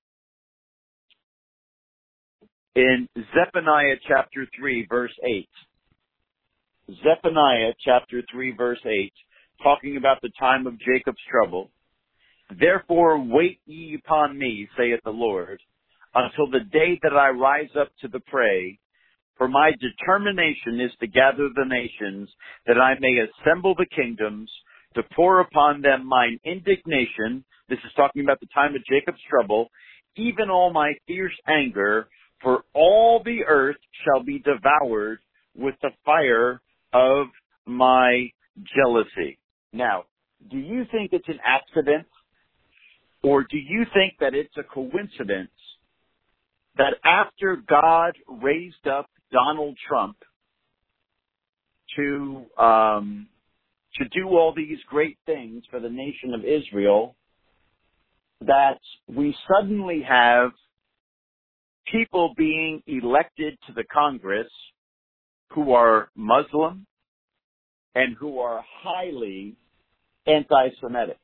in Zephaniah chapter three, verse eight. Zephaniah chapter three, verse eight, talking about the time of Jacob's trouble. Therefore wait ye upon me, saith the Lord, until the day that I rise up to the prey. For my determination is to gather the nations, that I may assemble the kingdoms, to pour upon them mine indignation. This is talking about the time of Jacob's trouble, even all my fierce anger, for all the earth shall be devoured with the fire of my jealousy. Now, do you think it's an accident? Or do you think that it's a coincidence that after God raised up Donald Trump to um, to do all these great things for the nation of Israel, that we suddenly have people being elected to the Congress who are Muslim and who are highly anti-Semitic.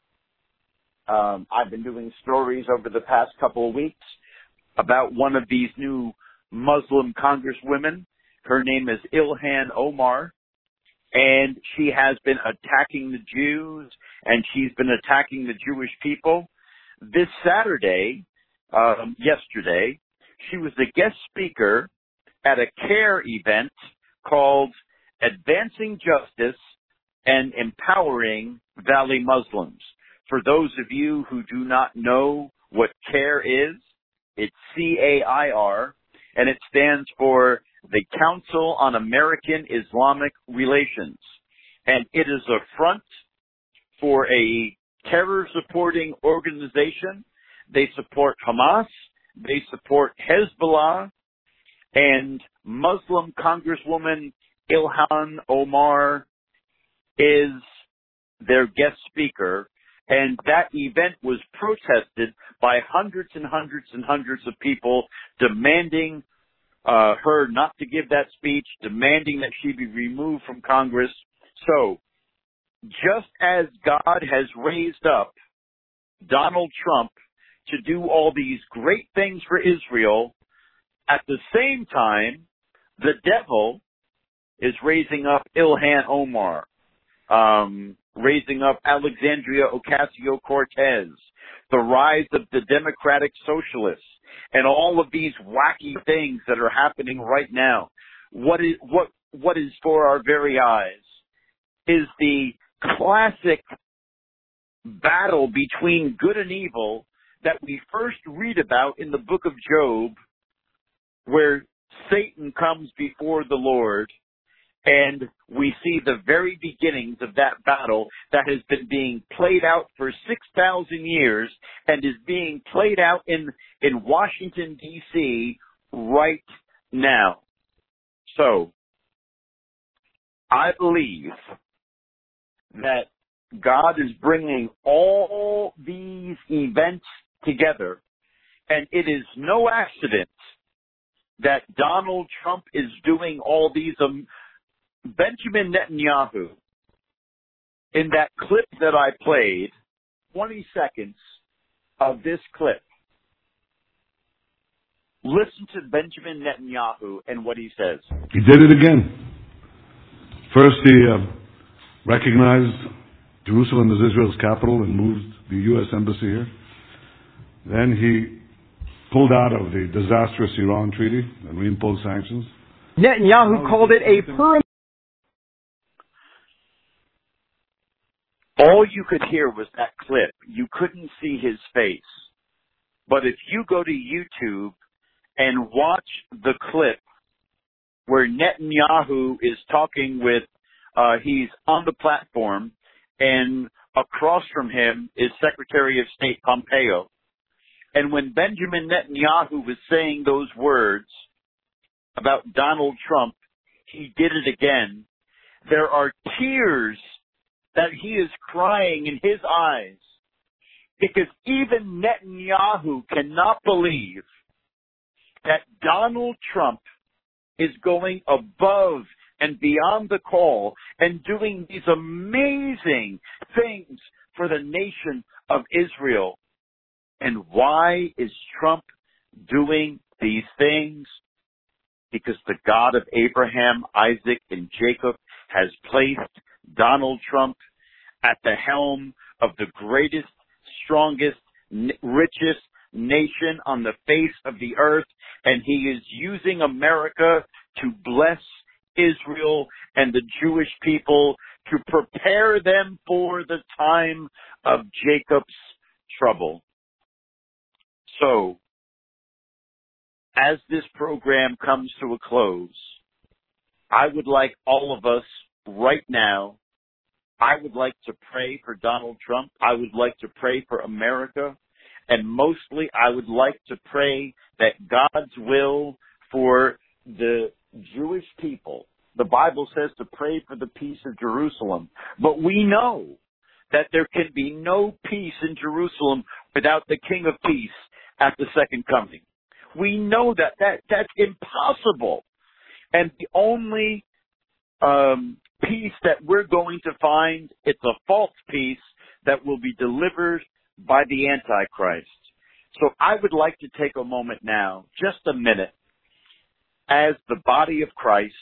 Um, I've been doing stories over the past couple of weeks about one of these new Muslim congresswomen. Her name is Ilhan Omar, and she has been attacking the Jews, and she's been attacking the Jewish people. This Saturday, um, yesterday, she was the guest speaker at a CARE event called Advancing Justice and Empowering Valley Muslims. For those of you who do not know what CARE is, it's C A I R, and it stands for the Council on American Islamic Relations. And it is a front for a terror-supporting organization. They support Hamas, they support Hezbollah, and Muslim Congresswoman Ilhan Omar is their guest speaker. And that event was protested by hundreds and hundreds and hundreds of people demanding uh, her not to give that speech, demanding that she be removed from Congress. So, just as God has raised up Donald Trump to do all these great things for Israel, at the same time, the devil is raising up Ilhan Omar, um, raising up Alexandria Ocasio-Cortez, the rise of the Democratic Socialists, and all of these wacky things that are happening right now. What is, what, what is for our very eyes is the classic battle between good and evil that we first read about in the book of Job, where Satan comes before the Lord, and we see the very beginnings of that battle that has been being played out for six thousand years and is being played out in, in Washington, D C right now. So, I believe that God is bringing all these events together, and it is no accident that Donald Trump is doing all these. Um, Benjamin Netanyahu, in that clip that I played, twenty seconds of this clip, listen to Benjamin Netanyahu and what he says. He did it again. First, he uh, recognized Jerusalem as Israel's capital and moved the U S embassy here. Then he pulled out of the disastrous Iran treaty and reimposed sanctions. Netanyahu called it a pyramid. All you could hear was that clip. You couldn't see his face. But if you go to YouTube and watch the clip where Netanyahu is talking with, uh, he's on the platform, and across from him is Secretary of State Pompeo. And when Benjamin Netanyahu was saying those words about Donald Trump, he did it again. There are tears that he is crying in his eyes, because even Netanyahu cannot believe that Donald Trump is going above and beyond the call and doing these amazing things for the nation of Israel. And why is Trump doing these things? Because the God of Abraham, Isaac, and Jacob has placed Donald Trump at the helm of the greatest, strongest, richest nation on the face of the earth, and he is using America to bless Israel and the Jewish people, to prepare them for the time of Jacob's trouble. So, as this program comes to a close, I would like all of us right now, I would like to pray for Donald Trump. I would like to pray for America. And mostly, I would like to pray that God's will for the Jewish people The Bible says to pray for the peace of Jerusalem. But we know that there can be no peace in Jerusalem without the King of Peace at the second coming. We know that, that that's impossible. And the only um, peace that we're going to find, it's a false peace that will be delivered by the Antichrist. So I would like to take a moment now, just a minute, as the body of Christ,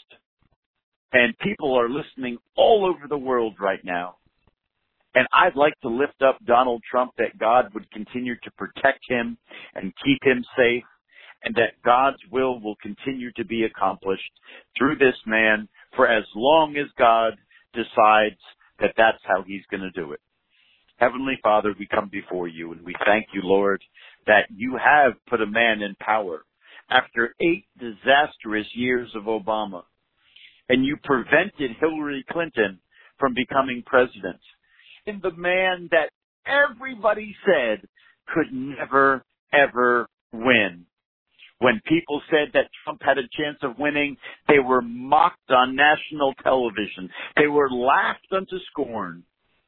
and people are listening all over the world right now, and I'd like to lift up Donald Trump, that God would continue to protect him and keep him safe, and that God's will will continue to be accomplished through this man for as long as God decides that that's how he's going to do it. Heavenly Father, we come before you, and we thank you, Lord, that you have put a man in power after eight disastrous years of Obama, and you prevented Hillary Clinton from becoming president. And the man that everybody said could never, ever win. When people said that Trump had a chance of winning, they were mocked on national television. They were laughed unto scorn.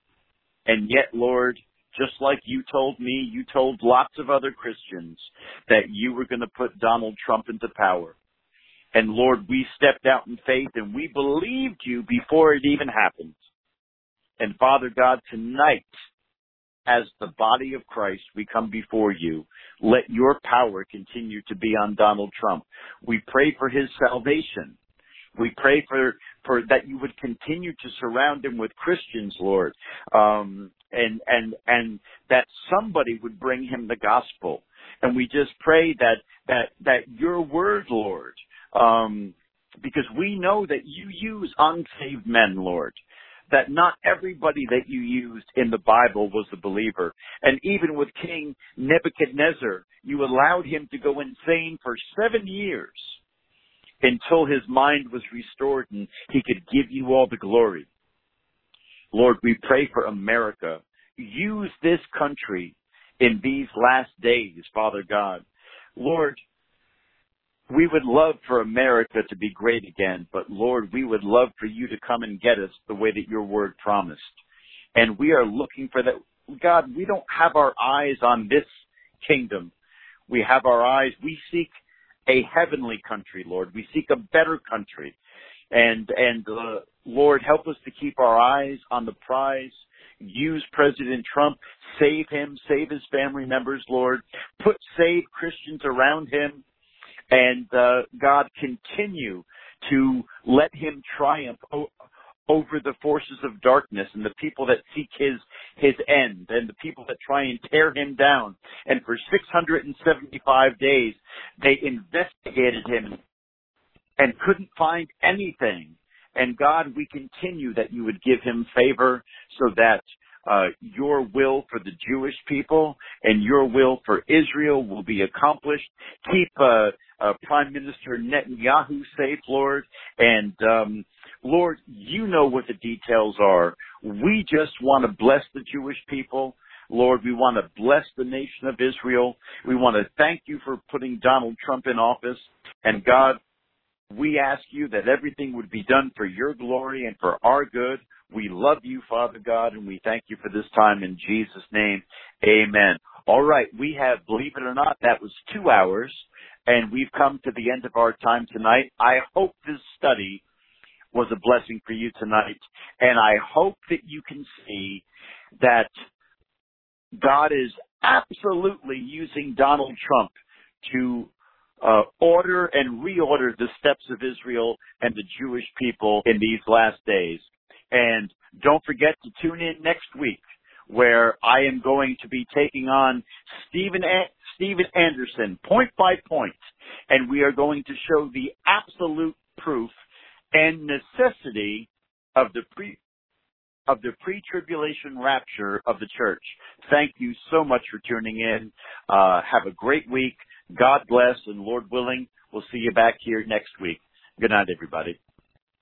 And yet, Lord, just like you told me, you told lots of other Christians that you were going to put Donald Trump into power. And Lord, we stepped out in faith and we believed you before it even happened. And Father God, tonight, as the body of Christ, we come before you. Let your power continue to be on Donald Trump. We pray for his salvation. We pray for, for that you would continue to surround him with Christians, Lord, um, and, and, and that somebody would bring him the gospel. And we just pray that, that, that your word, Lord, um, because we know that you use unsaved men, Lord, that not everybody that you used in the Bible was a believer. And even with King Nebuchadnezzar, you allowed him to go insane for seven years. Until his mind was restored and he could give you all the glory. Lord, we pray for America. Use this country in these last days, Father God. Lord, we would love for America to be great again, but Lord, we would love for you to come and get us the way that your word promised. And we are looking for that. God, we don't have our eyes on this kingdom. We have our eyes, we seek a heavenly country, Lord. We seek a better country. And, and, uh, Lord, help us to keep our eyes on the prize. Use President Trump. Save him. Save his family members, Lord. Put save Christians around him. And, uh, God, continue to let him triumph o- over the forces of darkness and the people that seek his, his end and the people that try and tear him down. And for six hundred seventy-five days, they investigated him and couldn't find anything. And God, we continue that you would give him favor so that uh, your will for the Jewish people and your will for Israel will be accomplished. Keep uh, uh, Prime Minister Netanyahu safe, Lord. And um, Lord, you know what the details are. We just want to bless the Jewish people. Lord, we want to bless the nation of Israel. We want to thank you for putting Donald Trump in office. And God, we ask you that everything would be done for your glory and for our good. We love you, Father God, and we thank you for this time in Jesus' name. Amen. All right, we have, believe it or not, that was two hours, and we've come to the end of our time tonight. I hope this study was a blessing for you tonight, and I hope that you can see that God is absolutely using Donald Trump to uh, order and reorder the steps of Israel and the Jewish people in these last days. And don't forget to tune in next week, where I am going to be taking on Stephen A- Stephen Anderson, point by point, and we are going to show the absolute proof and necessity of the pre of the pre-tribulation rapture of the church. Thank you so much for tuning in. Uh, have a great week. God bless, and Lord willing, we'll see you back here next week. Good night, everybody.